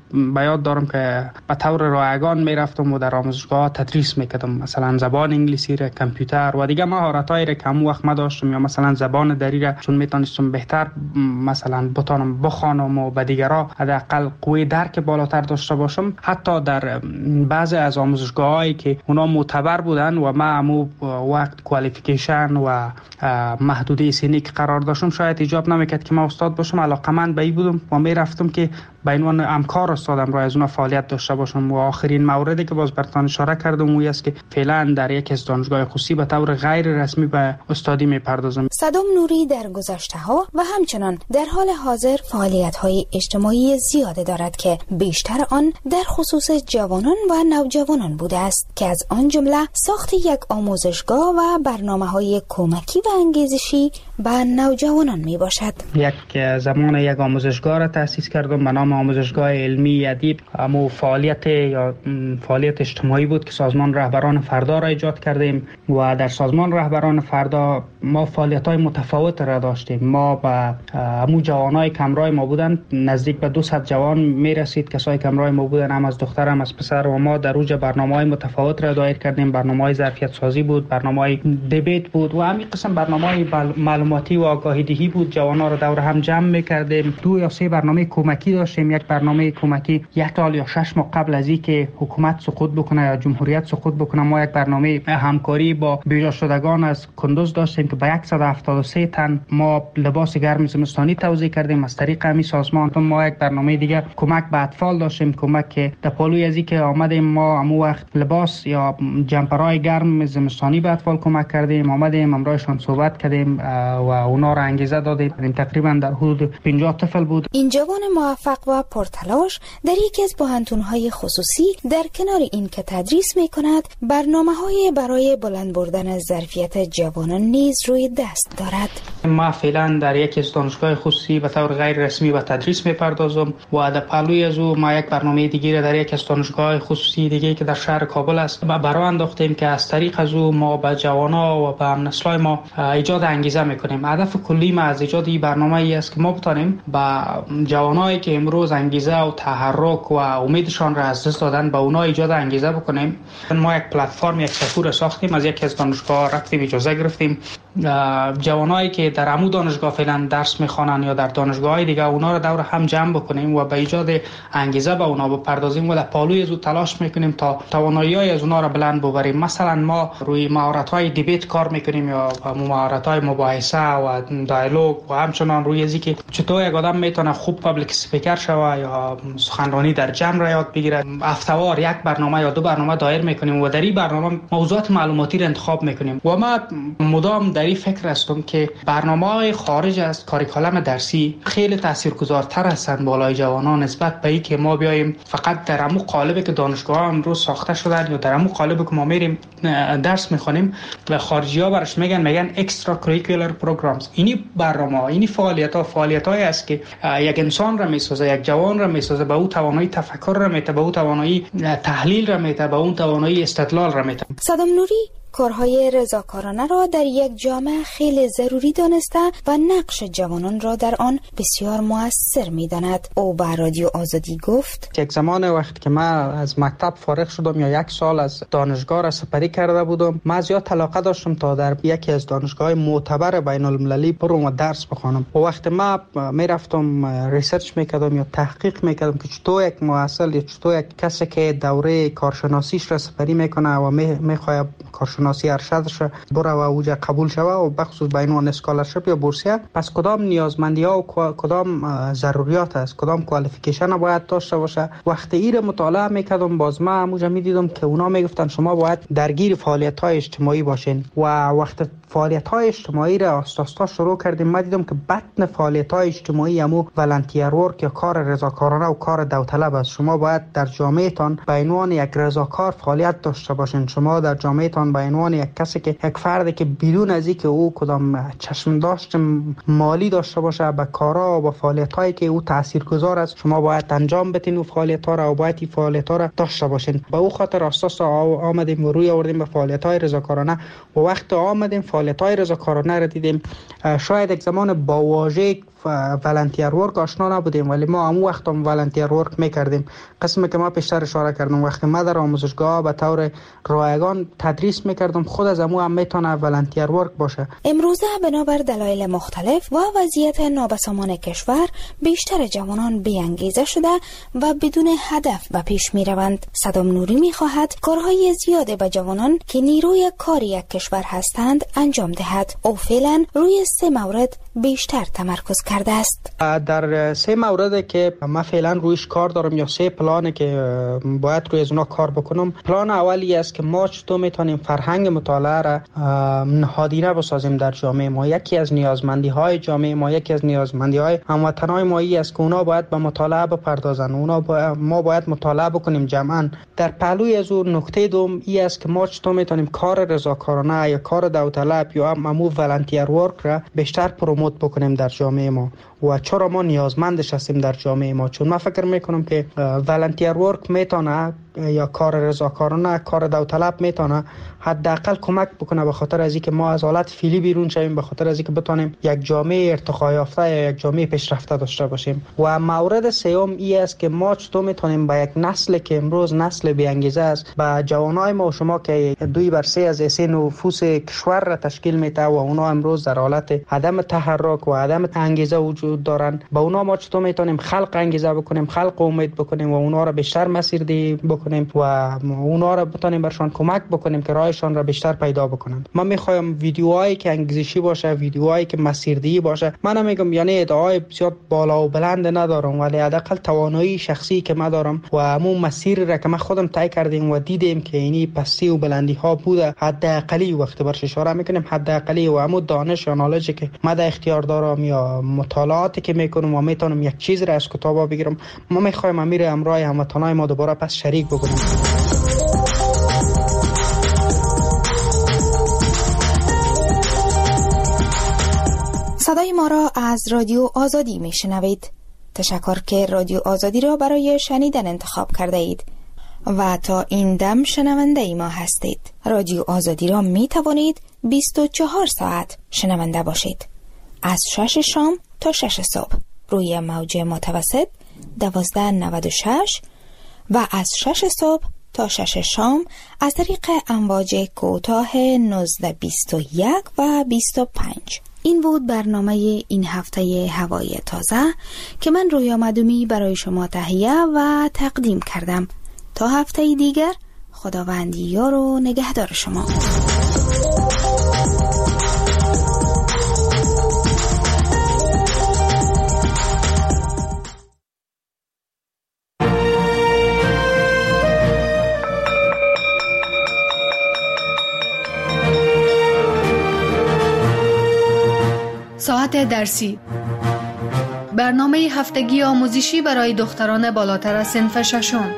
به یاد دارم که به طور رایگان میرفتم و در آموزشگاه تدریس میکردم، مثلا زبان انگلیسی را، کامپیوتر و دیگه مهارتایی را که همون وقت ما داشتم، یا مثلا زبان دری را چون میتونستم بهتر مثلا بتونم بخوانم و به دیگرها حداقل قوی درک بالاتر داشته باشم. حتی در بعضی از آموزشگاهایی که اونا معتبر بودن و ما همو وقت کوالیفیکیشن و محدوده سنی که قرار داشتم شاید ایجاب نمیکرد که ما استاد باشم، علاقمند به این بودم و میرفتم که به عنوان همکار استادم را از اون فعالیت داشته باشم. و آخرین موردی که باز براتون اشاره کردم اون است که فعلا در یک از دانشگاه خصوصی به طور غیر رسمی به استادی میپردازم. صدام نوری در گذشته‌ها و همچنان در حال حاضر فعالیت‌های اجتماعی زیاده دارد که بیشتر آن در خصوص جوانان و نوجوانان بوده است که از آن جمله ساخت یک آموزشگاه و برنامه‌های کمکی و انگیزشی به نوجوانان میباشد. یک زمان یک آموزشگاه را تأسیس کردم به نام آموزشگاه علمی ادیب. امو فعالیت یا فعالیت اجتماعی بود که سازمان رهبران فردا را ایجاد کردیم و در سازمان رهبران فردا ما فعالیت‌های متفاوت را داشتیم. ما با امو جوانای کمرای ما بودن نزدیک به دویست جوان میرسید، کسای کمرای ما بودن، هم از دختر هم از پسر، و ما در اوج برنامه‌های متفاوت را دایر کردیم. برنامه‌های ظرفیت سازی بود، برنامه‌های دیبیت بود و همین قسم برنامه‌های معلوماتی و آگاهی دهی بود. جوانا را دور هم جمع می‌کردیم. دو یا سه برنامه کمکی داشتیم. یک برنامه کمکی یک سال یا شش ماه قبل از اینکه حکومت سقوط بکنه یا جمهوریت سقوط بکنه ما یک برنامه همکاری با بیجا شدگان از کندوز داشتیم که به صد و هفتاد و سه تن ما لباس گرم زمستانی توزیع کردیم از طریق همین سازمان. ما یک برنامه دیگه کمک به اطفال داشتیم، کمک که در پالوی از اینکه آمدیم ما همون وقت لباس یا جمپرهای گرم زمستانی به اطفال کمک کردیم، آمدیم امرایشان صحبت کردیم و اونا را انگیزه دادیم. تقریبا در حدود پنجاه طفل بود. این جوان موفق و پرتلاش در یکی از پوهنتون‌های خصوصی در کنار این که تدریس می‌کند برنامه‌های برای بلند بردن ظرفیت جوانان نیز روی دست دارد. ما فعلا در یکی از دانشگاه خصوصی به طور غیر رسمی به تدریس می‌پردازم و در پهلوی از او ما یک برنامه دیگه را در یک از دانشگاه خصوصی دیگه که در شهر کابل است برای انداختیم که از طریق از او ما به جوانان و به هم‌نسل‌های ما ایجاد انگیزه می‌کنیم. هدف کلی ما از ایجاد این برنامه ای است که ما بتانیم با جوانایی که امروز انگیزه و تحرک و امیدشان را از دست دادن به اونا ایجاد انگیزه بکنیم. ما یک پلتفرم، یک سفور ساختیم، از یک از دانشگاه رفتیم اجازه گرفتیم جوانایی که در عمو دانشگاه فعلا درس میخوانن یا در دانشگاه‌های دیگه اونا رو دور هم جمع بکنیم و به ایجاد انگیزه به اونا بپردازیم و در پالوی از او تلاش میکنیم تا توانایی‌های از اونا رو بلند ببریم. مثلا ما روی مهارت‌های دیبیت کار میکنیم یا مهارت‌های مباحثه و دیالوگ و همچنان روی ازی که چطور یک آدم میتونه خوب پابلیک اسپیکر شوه یا سخنرانی در جمع را یاد بگیره. هفته‌وار یک برنامه یا دو برنامه دایر میکنیم و در این برنامه موضوعات معلوماتی را انتخاب میکنیم و ما مدام در این فکر هستم که برنامه‌های خارج از کاریکولم درسی خیلی تاثیرگذارتر هستند بالای جوانان نسبت به اینکه ما بیایم فقط در همون قالبی که دانشگاه امروز ساخته شدن یا در همون قالبی که ما میریم درس میخونیم و خارجی‌ها برش میگن میگن اکسترا کریکولر پروگرامز. اینی برنامه، اینی فعالیت‌ها فعالیت‌هایی است که یک انسان را میسازه، یک جوان را میسازه، به او توانایی تفکر را میده، به او توانایی تحلیل را میده، به اون توانایی استدلال را میده. صدام نوری کارهای رضاکارانه را در یک جامعه خیلی ضروری دانسته و نقش جوانان را در آن بسیار مؤثر می‌داند. او به رادیو آزادی گفت: یک زمان وقت که من از مکتب فارغ شدم یا یک سال از دانشگاه را سپری کرده بودم، من زیاد علاقه داشتم تا در یکی از دانشگاه‌های معتبر بین المللی برم و درس بخوانم. و وقتی من میرفتم ریسرچ میکردم یا تحقیق میکردم که چطور یک محصل یا چطور یک کسی که دوره کارشناسیش را سپری میکنه و میخواد کارشناسی ارشدش بره و اوجا قبول شوه و بخصوص به عنوان اسکالرشپ یا بورسیه، پس کدام نیازمندی ها و کدام ضروریات است، کدام کوالیفیکیشن باید داشته باشه. وقتی این مطالعه میکردم باز ما همونجا میدیدم که اونا میگفتن شما باید درگیر فعالیت های اجتماعی باشین و وقتی فعالیت های اجتماعی را آستاستا شروع کردیم ما دیدم که بطن فعالیت های اجتماعی همو ولنتیر ورک یا کار رضاکارانه و کار داوطلب است. شما باید در جامعهتان به عنوان یک رضاکار فعالیت داشته باشین. شما در جامعهتان به عنوان یک کسی که یک فردی که بدون از اینکه او کدام چشم داشت مالی داشته باشه به کارا و به فعالیت هایی که او تاثیرگذار است شما باید انجام بدین و فعالیت ها را و باید این فعالیت ها را داشته باشین. به او خاطر اساس آمدیم و روی آوردیم به فعالیت های رضاکارانه و وقت آمدیم فعالیت های رضاکارانه را دیدیم شاید یک زمان با واژه والنتیر ورک آشنا نبودیم، ولی ما هم وقت هم والنتیر ورک میکردیم. قسمی که ما پیشتر اشاره کردم وقتی ما در آموزشگاه به طور رایگان تدریس میکردم، خود از امو هم میتونه والنتیر ورک باشه. امروزه بنابر دلایل مختلف و وضعیت نابسامان کشور بیشتر جوانان بی‌انگیزه شده و بدون هدف به پیش میروند. صدام نوری میخواهد کارهای زیاده به جوانان که نیروی کار یک کشور هستند انجام دهد. او فعلا روی سه مورد بیشتر تمرکز کرده است. در سه مورد که من فعلا رویش کار دارم یا سه پلانه که باید روی از اونا کار بکنم. پلان اولی است که ما چطور میتونیم فرهنگ مطالعه را نهادینه بسازیم در جامعه ما. یکی از نیازمندی های جامعه ما، یکی از نیازمندی های هموطنان ما ای است که اونا باید به مطالعه بپردازن. اونا با... ما باید مطالعه بکنیم جمعا. در پهلوی از اون نکته دوم ای است که ما چطور میتونیم کار رضاکارانه یا کار داوطلب یا امو والنتیر ورک را بیشتر پروموت بکنیم در جامعه ما و چرا ما نیازمندش هستیم در جامعه ما. چون من فکر میکنم که والنتیر ورک میتونه یا کار رضاکارانه، کار داوطلب میتونه حداقل کمک بکنه به خاطر از اینکه ما از حالت فعلی بیرون شویم، به خاطر از اینکه بتونیم یک جامعه ارتقا یافته یا یک جامعه پیشرفته داشته باشیم. و مورد سوم ای است که ما چطور میتونیم با یک نسل که امروز نسل بی انگیزه است، با جوانای ما و شما که دوی بر سه از سه نفوس کشور را تشکیل میده و اونا امروز در حالت عدم تحرک و عدم انگیزه وجود دارن، با اونا ما چطور میتونیم خلق انگیزه بکنیم، خلق امید بکنیم و اونا را بیشتر مسیردهی بکنیم و اونا را بتونیم برشان کمک بکنیم که راهشان را بیشتر پیدا بکنن. من میخوایم ویدیوهایی که انگیزشی باشه، ویدیوهایی که مسیردهی باشه. من نمیگم یعنی ادعای بسیار بالا و بلند ندارم، ولی حداقل توانایی شخصی که من دارم و همون مسیر را که من خودم طی کردیم و دیدیم که اینی پستی و بلندی ها بوده، حداقلی وقت برش اشاره میکنیم حداقلی و همون دانش و نالجی که من در اختیار دارم یا مطالعاتی که میکنم و میتونم یک چیز را از کتابا بگیرم، ما میخوایم امیر امرای هموطنای ما دوباره پس شریک بکنیم. صدای ما را از رادیو آزادی میشنوید. تشکر که رادیو آزادی را برای شنیدن انتخاب کرده اید و تا این دم شنونده ای ما هستید. رادیو آزادی را می توانید بیست و چهار ساعت شنونده باشید، از شش شام تا شش صبح روی موج متوسط دوازده نود و شش و از شش صبح تا شش شام از طریق امواج کوتاه نوزده بیست و یک و بیست و پنج. این بود برنامه این هفته هوای تازه که من رویا مدومی برای شما تهیه و تقدیم کردم. تا هفته دیگر خداوند یار و نگهدار شما. ساعت درسی، برنامه هفتگی آموزشی برای دختران بالاتر از صنف ششم.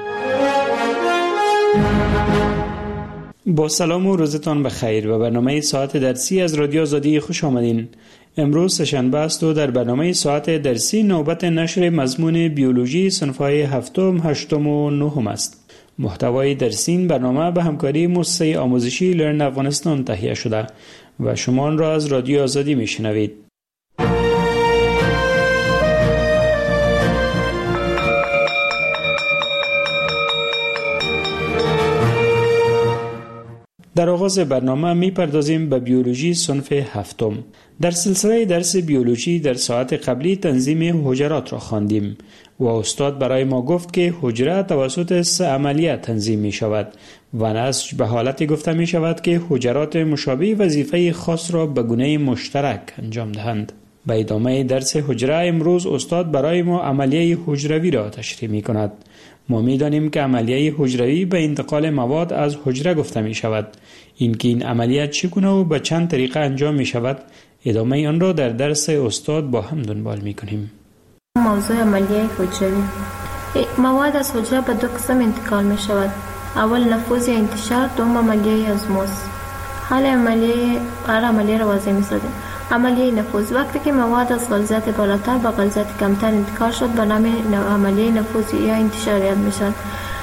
با سلام و روزتان بخیر و برنامه ساعت درسی از رادیو آزادی خوش آمدین. امروز سه‌شنبه است و در برنامه ساعت درسی نوبت نشر مضمون بیولوژی صنف‌های هفتم، هشتم و نهم است. محتوای درسی این برنامه به همکاری مؤسسه آموزشی لرن افغانستان تهیه شده و شما آن را از رادیو آزادی میشنوید. در آغاز برنامه می پردازیم به بیولوژی صنف هفتم. در سلسله درس بیولوژی در ساعت قبلی تنظیم حجرات را خواندیم و استاد برای ما گفت که حجره توسط سه عملیه تنظیم می شود و نسج به حالتی گفته می شود که حجرات مشابه وظیفه خاص را به گونه مشترک انجام دهند. به ادامه درس حجره امروز استاد برای ما عملیه حجروی را تشریح می کند. ما می دانیم که عملیه حجروی به انتقال مواد از حجره گفته می شود. اینکه این عملیه چگونه و به چند طریقه انجام می شود، ادامه آن را در درس استاد با هم دنبال می کنیم. موضوع عملیه حجروی. مواد از حجره به دو قسم انتقال می شود. اول نفوذ یا انتشار، دوم عملیه ازموز. حال عملیه هر عملیه را واضح می سازیم. عملیه نفوذ، وقتی که مواد از غلظت بالاتر به غلظت کمتر انتقال شد به نام عملیه نفوذ یا انتشار یاد می شود.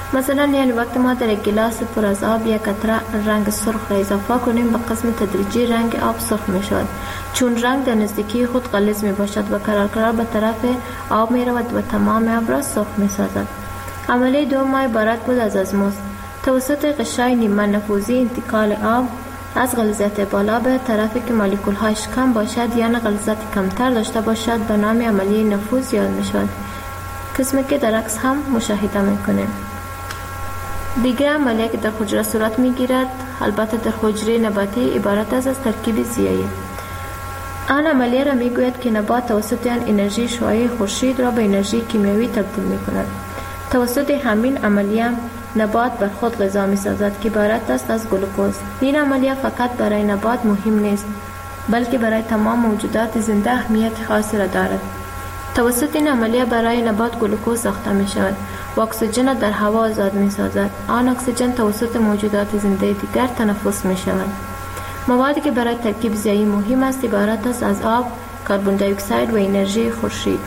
مثلا یعنی وقتی ما در یک گلاس پر از آب یک قطره رنگ سرخ را اضافه کنیم به قسم تدریجی رنگ آب سرخ می شود، چون رنگ در نزدیکی خود غلیظ می باشد و قرار قرار به طرف آب می رود و تمام آب را سرخ می سازد. عملیه دوم عبارت بود از ازموز. توسط غشای نیمه نفوذی انتقال آب از غلیظیت بالا به طرفی که مولکول هایش کم باشد یا غلیظیت کمتر داشته باشد به نام عملیه نفوذ یاد می شود، قسمی که در عکس هم مشاهده می کنیم. دیگر عملیه که در حجره صورت می گیرد البته در حجره نباتی عبارت است از ترکیب ضیایی. آن عملیه را می گوید که نبات توسط آن انرژی شعاعی خورشید را به انرژی کیمیایی تبدیل می کند. توسط همین عملیه نبات بر خود غذا می سازد که عبارت است از گلوکوز. این عملیه فقط برای نبات مهم نیست بلکه برای تمام موجودات زنده اهمیت خاصی را دارد. توسط این عملیه برای نبات گلوکوز ساخته می شود و اکسیژن را در هوا آزاد می سازد. آن اکسیژن توسط موجودات زنده دیگر تنفس می شود. موادی که برای ترکیب ضیایی مهم است عبارت است از آب، کربن دی اکساید و انرژی خورشید.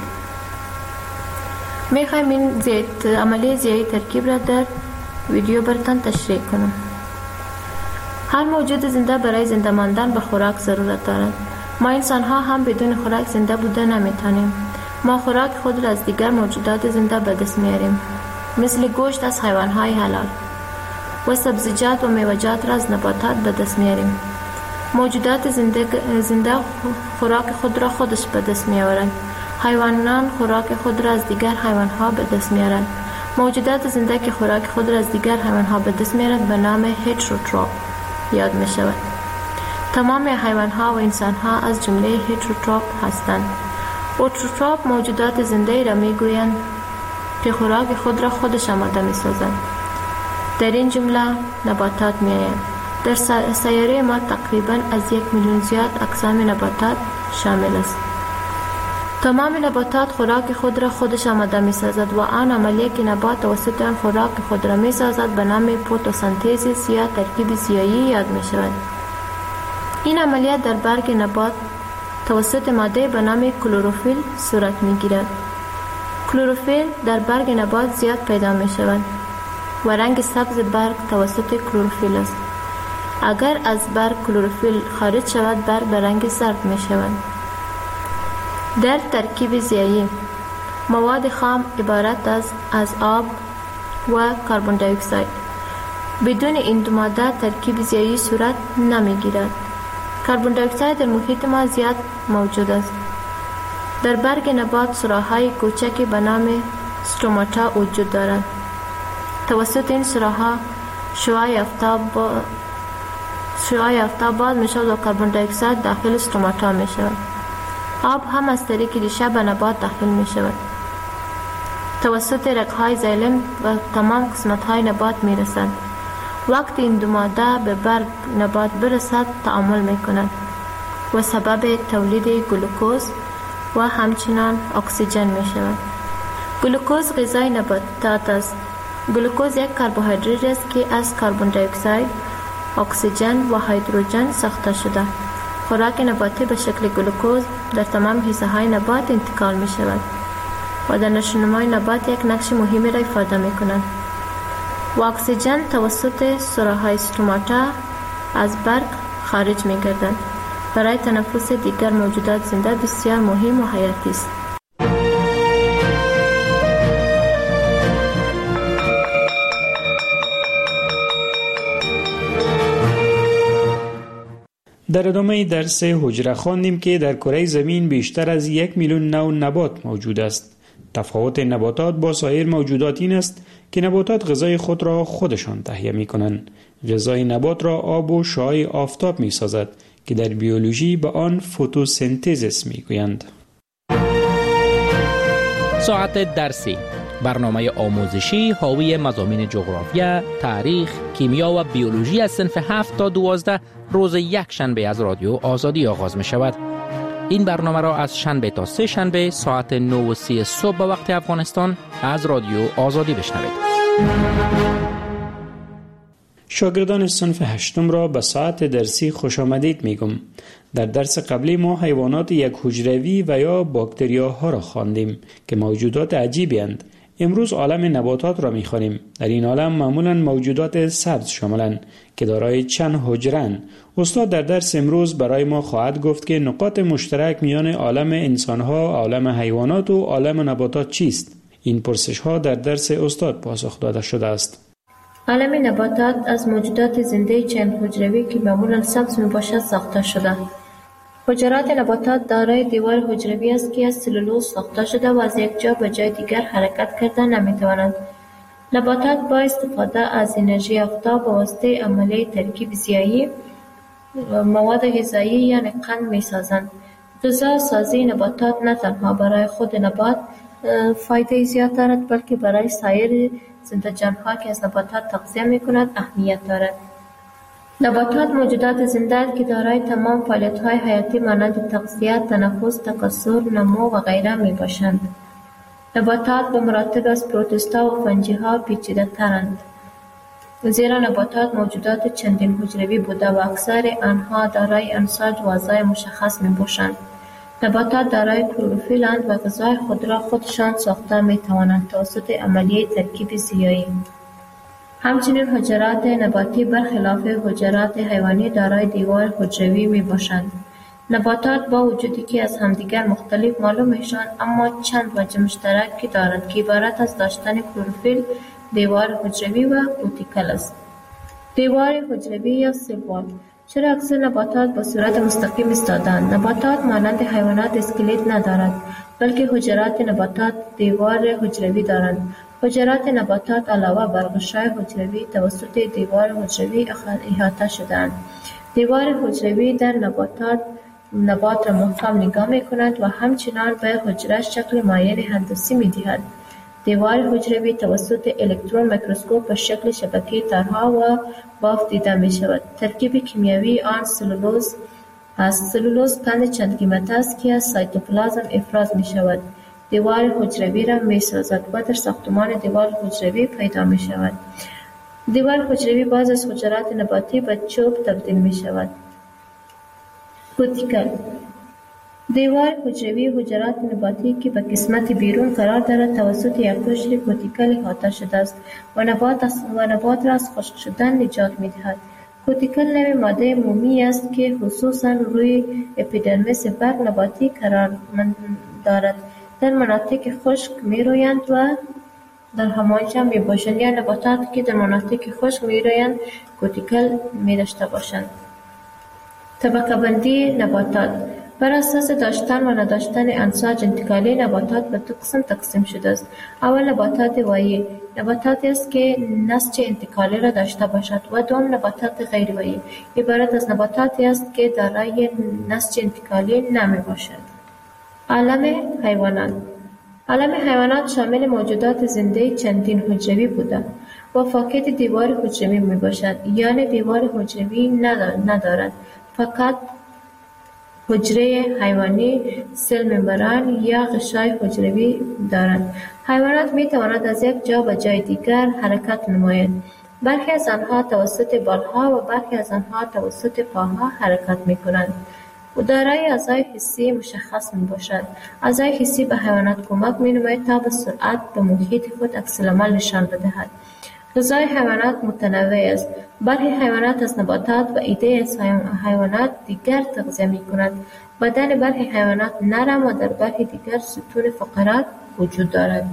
می خواهیم این زیت عملیه ضیایی ترکیب را در ویدیو براتان تشریح کنم. هر موجود زنده برای زنده ماندن به خوراک ضرورت دارد. ما انسان ها هم بدون خوراک زنده بوده نمی توانیم. ما خوراک خود را از دیگر موجودات زنده به دست میاریم، مثل گوشت از حیوان های حلال و سبزیجات و میوه‌جات را از نباتات به دست میاریم. موجودات زنده, زنده خوراک خود را خودش به دست میآورند. حیوانان خوراک خود را از دیگر حیوان ها به دست میارند. موجودات زنده که خوراک خود را از دیگر حیوان ها به دست میارند به نام هتروتروف یاد می شود. تمام حیوان ها و انسان ها از جمله هتروتروف هستند. اوتروتروف موجودات زنده را می گویند که خوراک خود را خودش آماده می سازند. در این جمله نباتات می آیند. در سیاره ما تقریبا از یک میلیون زیاد اقسام نباتات شامل است. تمام نباتات خوراک خود را خودش آماده می سازد و آن عملیه که نبات توسط آن خوراک خود را می سازد به نام فتوسنتز یا ترکیب ضیایی یاد می شود. این عملیه در برگ نبات توسط ماده به نام کلروفیل صورت می گیرد. کلروفیل در برگ نبات زیاد پیدا می شود و رنگ سبز برگ توسط کلروفیل است. اگر از برگ کلروفیل خارج شود برگ به رنگ زرد می شود. در ترکیب ضیایی مواد خام عبارت است از آب و کربن دی اکساید. بدون این دو ماده ترکیب ضیایی صورت نمی گیرد. کربن دی اکساید در محیط ما زیاد موجود است. در برگ نبات سراهای کوچکی به نام استروماتا وجود دارد. توسط این سراها شعاع آفتاب با شعاع آفتاب باز می شود و کربن دی اکساید داخل استروماتا می شود. آب هم از طریق ریشه به نبات داخل می شود. توسط رگ‌های زایلم و تمام قسمت‌های نبات می رسد. وقتی این دو ماده به برگ نبات برسد تعامل می کند و سبب تولید گلوکوز و همچنان اکسیژن می شود. گلوکوز غذای نباتات است. گلوکوز یک کربوهیدرات است که از کربن دی اکساید، اکسیژن و هیدروژن ساخته شده. خوراک نباتی به شکل گلوکوز در تمام حصه های نبات انتقال می شود و در نشونمای نبات یک نقش مهمی را ایفاده می کند. و اکسیژن توسط سراهای استروماتا از برگ خارج می گردد. برای تنفس دیگر موجودات زنده بسیار مهم و حیاتی است. در ادامه درس حجره خواندیم که در کره زمین بیشتر از یک میلیون نوع نبات موجود است. تفاوت نباتات با سایر موجودات این است که نباتات غذای خود را خودشان تهیه می کنند. غذای نبات را آب و شعاع آفتاب می سازد که در بیولوژی به آن فتوسنتز می گویند. ساعت درسی، برنامه آموزشی حاوی مضامین جغرافیا، تاریخ، کیمیا و بیولوژی از صنف هفت تا دوازده روز یک شنبه از رادیو آزادی آغاز می شود. این برنامه را از شنبه تا سه شنبه ساعت نه و سی صبح به وقت افغانستان از رادیو آزادی بشنوید. شاگردان صنف هشتم را به ساعت درسی خوش آمدید می گم. در درس قبلی ما حیوانات یک حجروی و یا باکتریاها را خواندیم که موجودات عجیبی اند. امروز عالم نباتات را می‌خوانیم. در این عالم معمولاً موجودات سبز شاملند که دارای چند حجره‌اند. استاد در درس امروز برای ما خواهد گفت که نقاط مشترک میان عالم انسان‌ها، عالم حیوانات و عالم نباتات چیست؟ این پرسش‌ها در درس استاد پاسخ داده شده است. عالم نباتات از موجودات زنده چند حجروی که معمولاً سبز میباشد ساخته شده. حجرات نباتات دارای دیوار حجروی است که از سلولوز ساخته شده و از یک جا به جای دیگر حرکت کرده نمیتوانند. نباتات با استفاده از انرژی آفتاب به واسطه عملیه ترکیب ضیایی مواد غذایی یعنی قند میسازند. غذا سازی نباتات نه تنها برای خود نبات فایده زیاد دارد بلکه برای سایر زنده جانها که از نباتات تغذیه میکند اهمیت دارد. نباتات موجودات زنده که دارای تمام فعالیت‌های حیاتی مانند تغذیه، تنفس، تکثر، نمو و غیره میباشند. نباتات به مراتب از پروتوستا و فنجی‌ها پیچیده‌ترند. زیرا نباتات موجودات چندین حجروی بوده و اکثر آنها دارای انساج و اعضای مشخص میباشند. نباتات دارای کلروفیل اند و غذای خود را خودشان ساخته میتوانند توسط عملیه ترکیب ضیایی. همچنین حجرات نباتی برخلاف حجرات حیوانی دارای دیوار حجروی می باشند. نباتات با وجودی که از همدیگر مختلف معلوم میشوند اما چند وجه مشترکی دارند که عبارت از داشتن کلروفیل، دیوار حجروی و کوتیکل است. دیوار حجروی یا سل وال. چرا اکثر نباتات به صورت مستقیم ایستاده‌اند؟ نباتات مانند حیوانات اسکلت ندارد بلکه حجرات نباتات دیوار حجروی دارند. حجرات نباتات علاوه بر غشای حجروی توسط دیوار حجروی احاطه شده‌اند. دیوار حجروی در نباتات نبات را محکم نگاه می‌کند و همچنان به حجره شکل معین هندسی می‌دهد. دیوار حجروی توسط الکترون میکروسکوپ به شکل شبکه تارها و بافت دیده می‌شود. ترکیب کیمیایی آن سلولوز است. سلولوز قند چند قیمت است که از سایتوپلازم افراز می‌شود. دیوار حجروی را می‌سازد و در ساختمان دیوار حجروی پیدا می‌شود. دیوار حجروی باز از حجرات نباتی به چوب تبدیل می‌شود. کوتیکل. دیوار حجروی حجرات نباتی که به قسمت بیرون قرار دارد توسط یک قشر کوتیکل احاطه شده است و نبات و نبات را از خشک شدن نجات می‌دهد. کوتیکل نوع ماده مومی است که خصوصاً روی اپیدرمیس برگ نباتی قرار دارد. در مناطق خشک می‌رویند و در همانجا می‌باشند یا نباتاتی که در مناطق خشک می‌رویند کوتیکل می‌داشته باشند. طبقه بندی نباتات بر اساس داشتن و نداشتن انساج انتقالی نباتات به دو قسم تقسیم شده است. اول نباتات وایی نباتاتی است که نسج انتقالی را داشته باشد و دوم نباتات غیر وایی عبارت از نباتاتی است که دارای نسج انتقالی نمی باشد. عالم حیوانات. عالم حیوانات شامل موجودات زنده چندین حجروی بوده و فاقد دیوار حجروی می باشد، یعنی دیوار حجروی ندارد، فقط حجره حیوانی، سل ممبران یا غشای حجروی دارند. حیوانات می توانند از یک جا به جای دیگر حرکت نمایند. برخی از آنها توسط بالها و برخی از آنها توسط پاها حرکت می کنند. و دارای اعضای حسی مشخص می باشد. اعضای حسی به حیوانات کمک می نماید تا به سرعت به محیط خود عکس‌العمل نشان بدهد. غذای حیوانات متنوع است. برخی حیوانات از نباتات و ایده از حیوانات دیگر تغذیه می کنند. بدن برخی حیوانات نرم و در برخی دیگر ستون فقرات وجود دارد.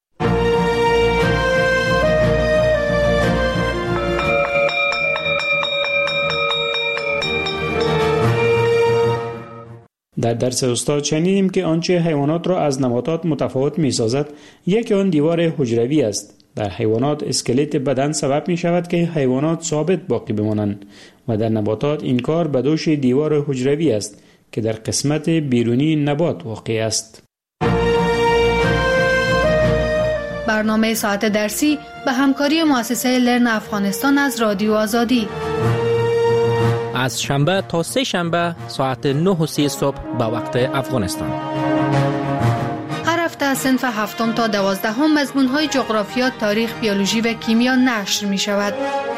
در درس استاد شنیدیم که آنچه حیوانات را از نباتات متفاوت می سازد یکی آن دیوار حجروی است. در حیوانات اسکلت بدن سبب می شود که حیوانات ثابت باقی بمانند و در نباتات این کار به دوش دیوار حجروی است که در قسمت بیرونی نبات واقع است. برنامه ساعت درسی به همکاری مؤسسه لرن افغانستان از رادیو آزادی از شنبه تا سه شنبه ساعت نه و سی صبح به وقت افغانستان. هر هفته صنف هفتم تا دوازدهم مضمون‌های جغرافیا، تاریخ، بیولوژی و کیمیا نشر می شود.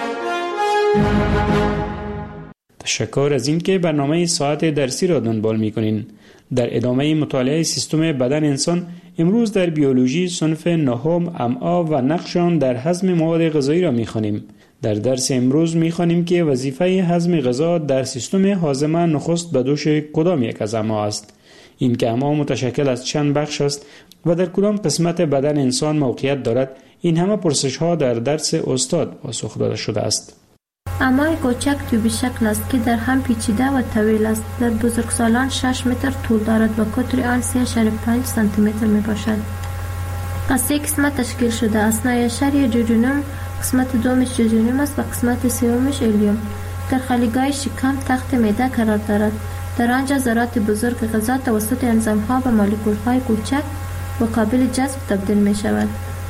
تشکر از اینکه برنامه ساعت درسی را دنبال می کنین. در ادامه مطالعه سیستم بدن انسان امروز در بیولوژی صنف نهم امعا و نقشان در هضم مواد غذایی را می‌خوانیم. در درس امروز می‌خوانیم که وظیفه هضم غذا در سیستم هاضمه نخست به دوش کدام یک از امعا است. این که امعا متشکل از چند بخش است و در کدام قسمت بدن انسان موقعیت دارد، این همه پرسش‌ها در درس استاد پاسخ داده شده است. امعای کوچک توبی شکل است که در هم پیچیده و طویل است. در بزرگسالان شش متر طول دارد و قطر آن سه اشاریه پنج سانتی متر می باشد. از سه قسمت تشکیل شده است. نایشر یا جوجونوم، قسمت دومش جوجونوم است و قسمت سومش الیوم. در خالیگاه شکم تخت معده قرار دارد. در آنجا ذرات بزرگ غذا توسط انزیم‌ها به مولکول‌های کوچک و قابل جذب تبدیل می شود.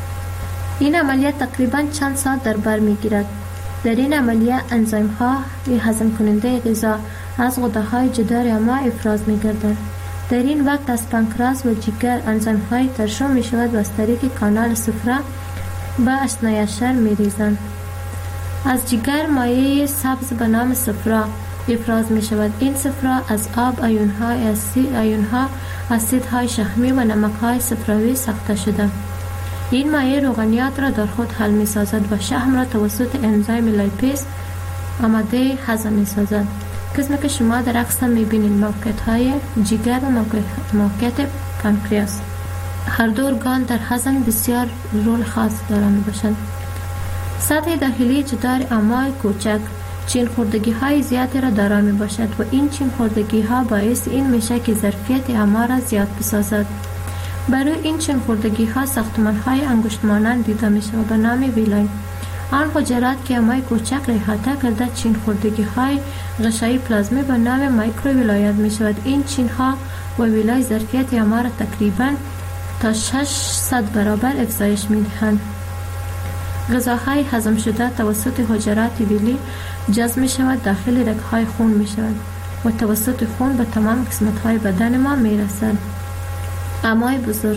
این عملیات تقریباً چند ساعت در بر می گیرد. در این عملیه انزیم‌ها هضم کننده غذا از غده‌های جدار امعا افراز می‌گردند. در این وقت از پانکراس و جگر انزیم‌های ترشح می‌شود و از طریق کانال صفرا به اشنایشر می‌ریزند. از جگر مایع سبز به نام صفرا افراز می‌شود. این صفرا از آب، آیون‌های اسید، آیون‌ها، اسیدهای شحمی و نمک‌های صفراوی ساخته شده. این مایع روغنیات را در خود حل می سازد و شحم را توسط انزیم لایپیز آماده هضم می سازد. قسمی که شما در عکس می بینید موقعیت های جگر و موقعیت پانکریاس. هر دو ارگان در هضم بسیار رول خاص دارند باشند. سطح داخلی جدار امعای کوچک چین خوردگی های زیادی را دارا می باشد و این چین خوردگی ها باعث این میشه که ظرفیت امعا را زیاد بسازد. برای این چین خوردگی ها ساختمان های انگشت مانند دیده می شود به نام ویلای. آن حجرات که امعای کوچک را احاطه کرده چین خوردگی های غشایی پلازمی به نام مایکرو ویلایت می شود. این چین ها و ویلای ظرفیت امعا را تقریبا تا ششصد برابر افزایش می دهند. غذاهای هضم شده توسط حجرات ویلی جذب می شود داخل رگ های خون می شود و توسط خون به تمام قسمت های بدن ما می رسد. امعای بزرگ،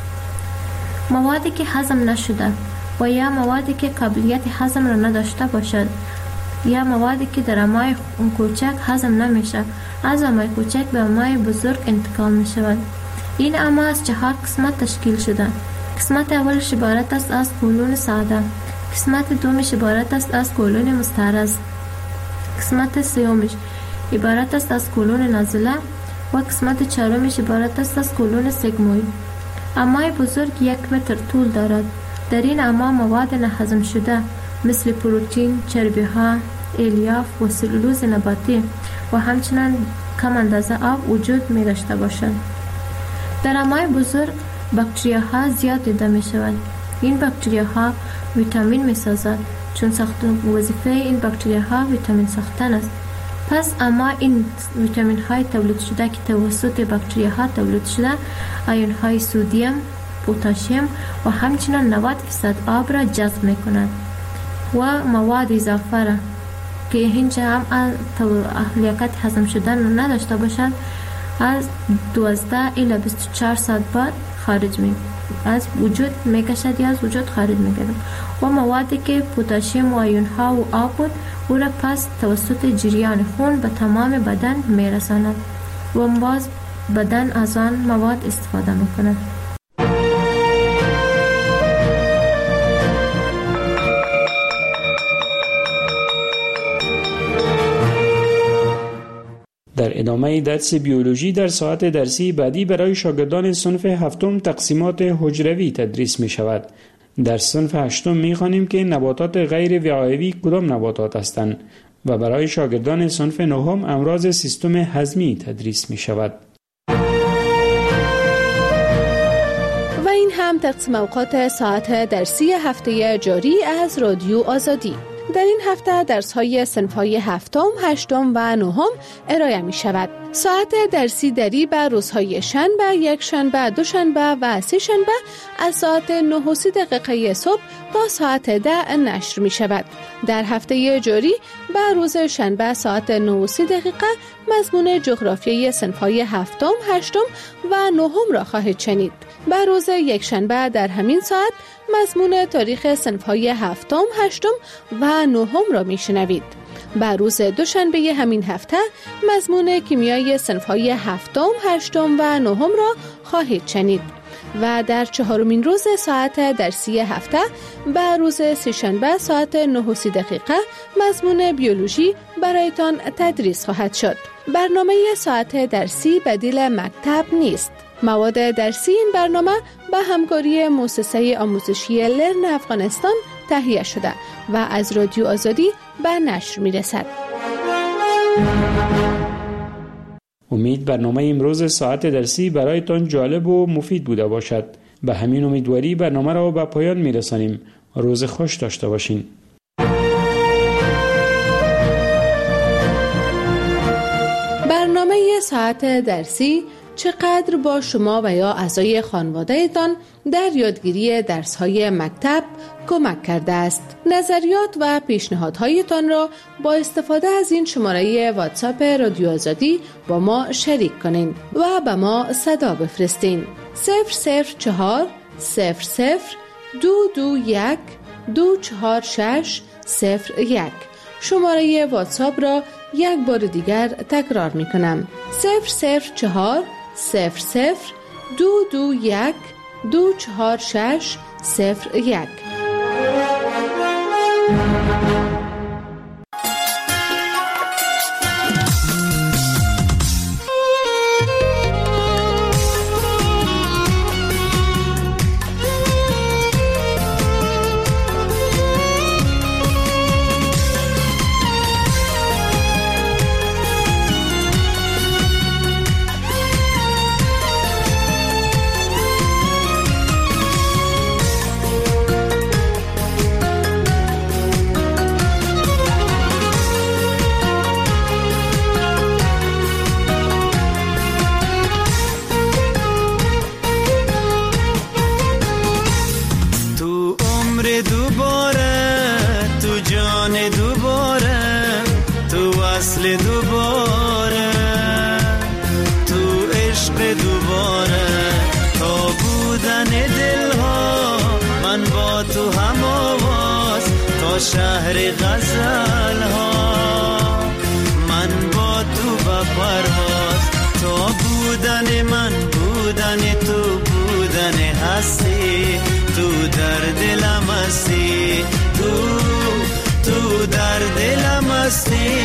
موادی که هضم نشده و یا موادی که قابلیت هضم را نداشته باشد یا موادی که در امعای کوچک هضم نمیشه از امعای کوچک به امعای بزرگ انتقال می شود. این امعا از چهار قسمت تشکیل شده. قسمت اولش عبارت است از کولون ساده، قسمت دومش عبارت است از کولون مستعرض، قسمت سومش عبارت است از کولون نازله و قسمت چهارمش عبارت است از کولون سگموید. امعای بزرگ یک متر طول دارد. در این امعا مواد نهضم شده مثل پروتئین، چربی ها، الیاف و سلولوز نباتی و همچنین کم اندازه آب وجود می داشته باشد. در امعای بزرگ باکتریاها زیاد دیده می شود. این باکتریاها ویتامین می سازد چون ساخت وظیفه این باکتریاها ویتامین ساختن است. پس اما این ویتامین های تولید شده که توسط باکتری ها تولید شده آیون های سودیم، پتاسیم و همچنین نود درصد آب را جذب می کند و مواد اضافه را که اینجا هم لیاقت هضم شدن نداشته باشد از دوازده الی بیست و چهار ساعت بعد خارج می از وجود می کشد یا از وجود خارج می گردد و موادی که پتاسیم و آیون ها و آب بود او را پس توسط جریان خون به تمام بدن می رساند و باز بدن از آن مواد استفاده می کند. در ادامه درس بیولوژی در ساعت درسی بعدی برای شاگردان صنف هفتم تقسیمات حجروی تدریس می شود. در صنف هشتم می خوانیم که نباتات غیر وعایوی کدام نباتات هستند و برای شاگردان صنف نهم امراض سیستم هضمی تدریس می شود. و این هم تقسیم اوقات ساعت درسی هفته جاری از رادیو آزادی. در این هفته درس‌های صنف‌های هفتم، هشتم و نهم ارائه می شود. ساعت درسی دری به روزهای شنبه، یک شنبه، دو شنبه و سه شنبه از ساعت نه و سی دقیقه صبح تا ساعت ده نشر می شود. در هفته جاری به روز شنبه ساعت نه و سی دقیقه مضمون جغرافیای صنف‌های هفتم، هشتم و نهم را خواهید شنید. به روز یک شنبه در همین ساعت مضمون تاریخ صنف‌های هفتم، هشتم و نهم را میشنوید. به روز دوشنبه همین هفته مضمون کیمیای صنف‌های هفتم، هشتم و نهم را خواهید شنید. و در چهارمین روز ساعت درسی هفته به روز سه‌شنبه ساعت نه و سی دقیقه مضمون بیولوژی برایتان تدریس خواهد شد. برنامه ساعت درسی بدیل مکتب نیست. مواد درسی این برنامه به همکاری مؤسسه آموزشی لرن افغانستان تهیه شده و از رادیو آزادی به نشر می رسد. امید برنامه امروز ساعت درسی برایتان جالب و مفید بوده باشد. به همین امیدواری برنامه را به پایان می رسانیم. روز خوش داشته باشین. برنامه ساعت درسی چقدر با شما و یا اعضای خانواده‌تان در یادگیری درس‌های مکتب کمک کرده است؟ نظریات و پیشنهادهایتان را با استفاده از این شماره واتساپ رادیو آزادی با ما شریک کنین و به ما صدا بفرستین. صفر صفر چهار صفر صفر دو دو یک دو چهار شش صفر یک. شماره واتساپ را یک بار دیگر تکرار می کنم. صفر صفر چهار صفر صفر دو دو یک دو چهار شش صفر یک. شهر غزل ها من با تو با پرواز، تو بودن من بودن تو بودن هستی، تو در دلم هستی، تو تو در دلم هستی.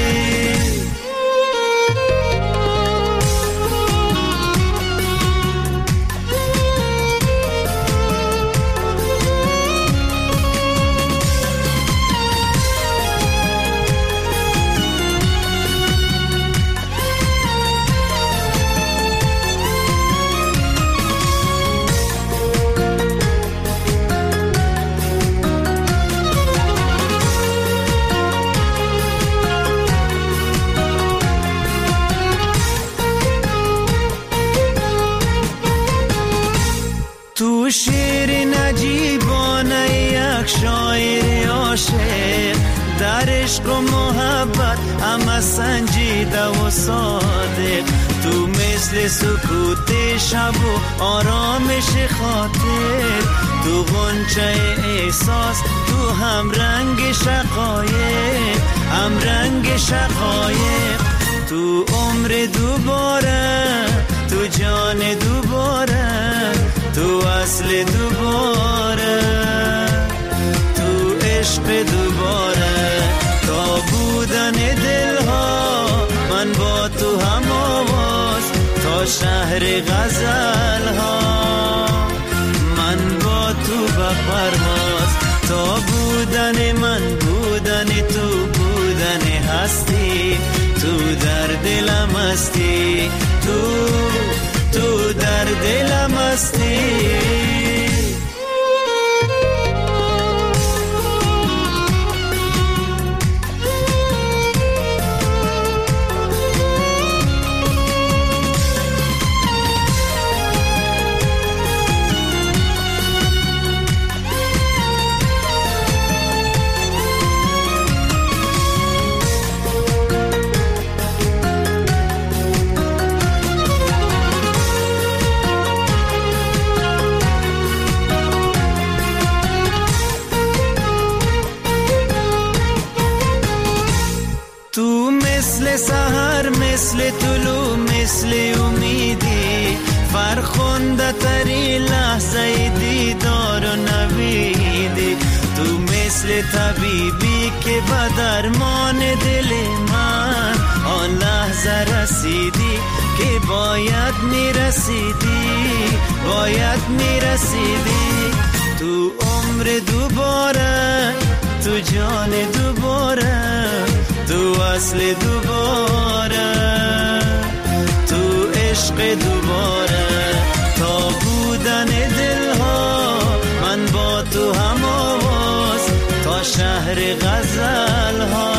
تو شیر نجیبانه یک شاعر عاشق، در عشق و محبت همه سنجیده و صادق، تو مثل سکوت شب و آرامش خاطر، تو غنچه احساس، تو هم رنگ شقایق، هم رنگ شقایق، تو عمر دوباره، تو جان دوباره، تو اصل دوباره، تو عشق دوباره، تا بودن دلها من با تو هم آواز، تا شهر غزل ها من با تو به پرواز، تا بودن من بودن تو بودن هستی، تو در دلم هستی، تو تو در دلم هستی. زنده تری لحظه دیدار و نویدی، تو مثل طبیبی که به درمان دل من آن لحظه رسیدی که باید میرسیدی، باید میرسیدی. تو عمر دوباره، تو جان دوباره، تو اصل دوباره، تو عشق دوباره، تا بودن دلها من با تو هم آواز، تا شهر غزل ها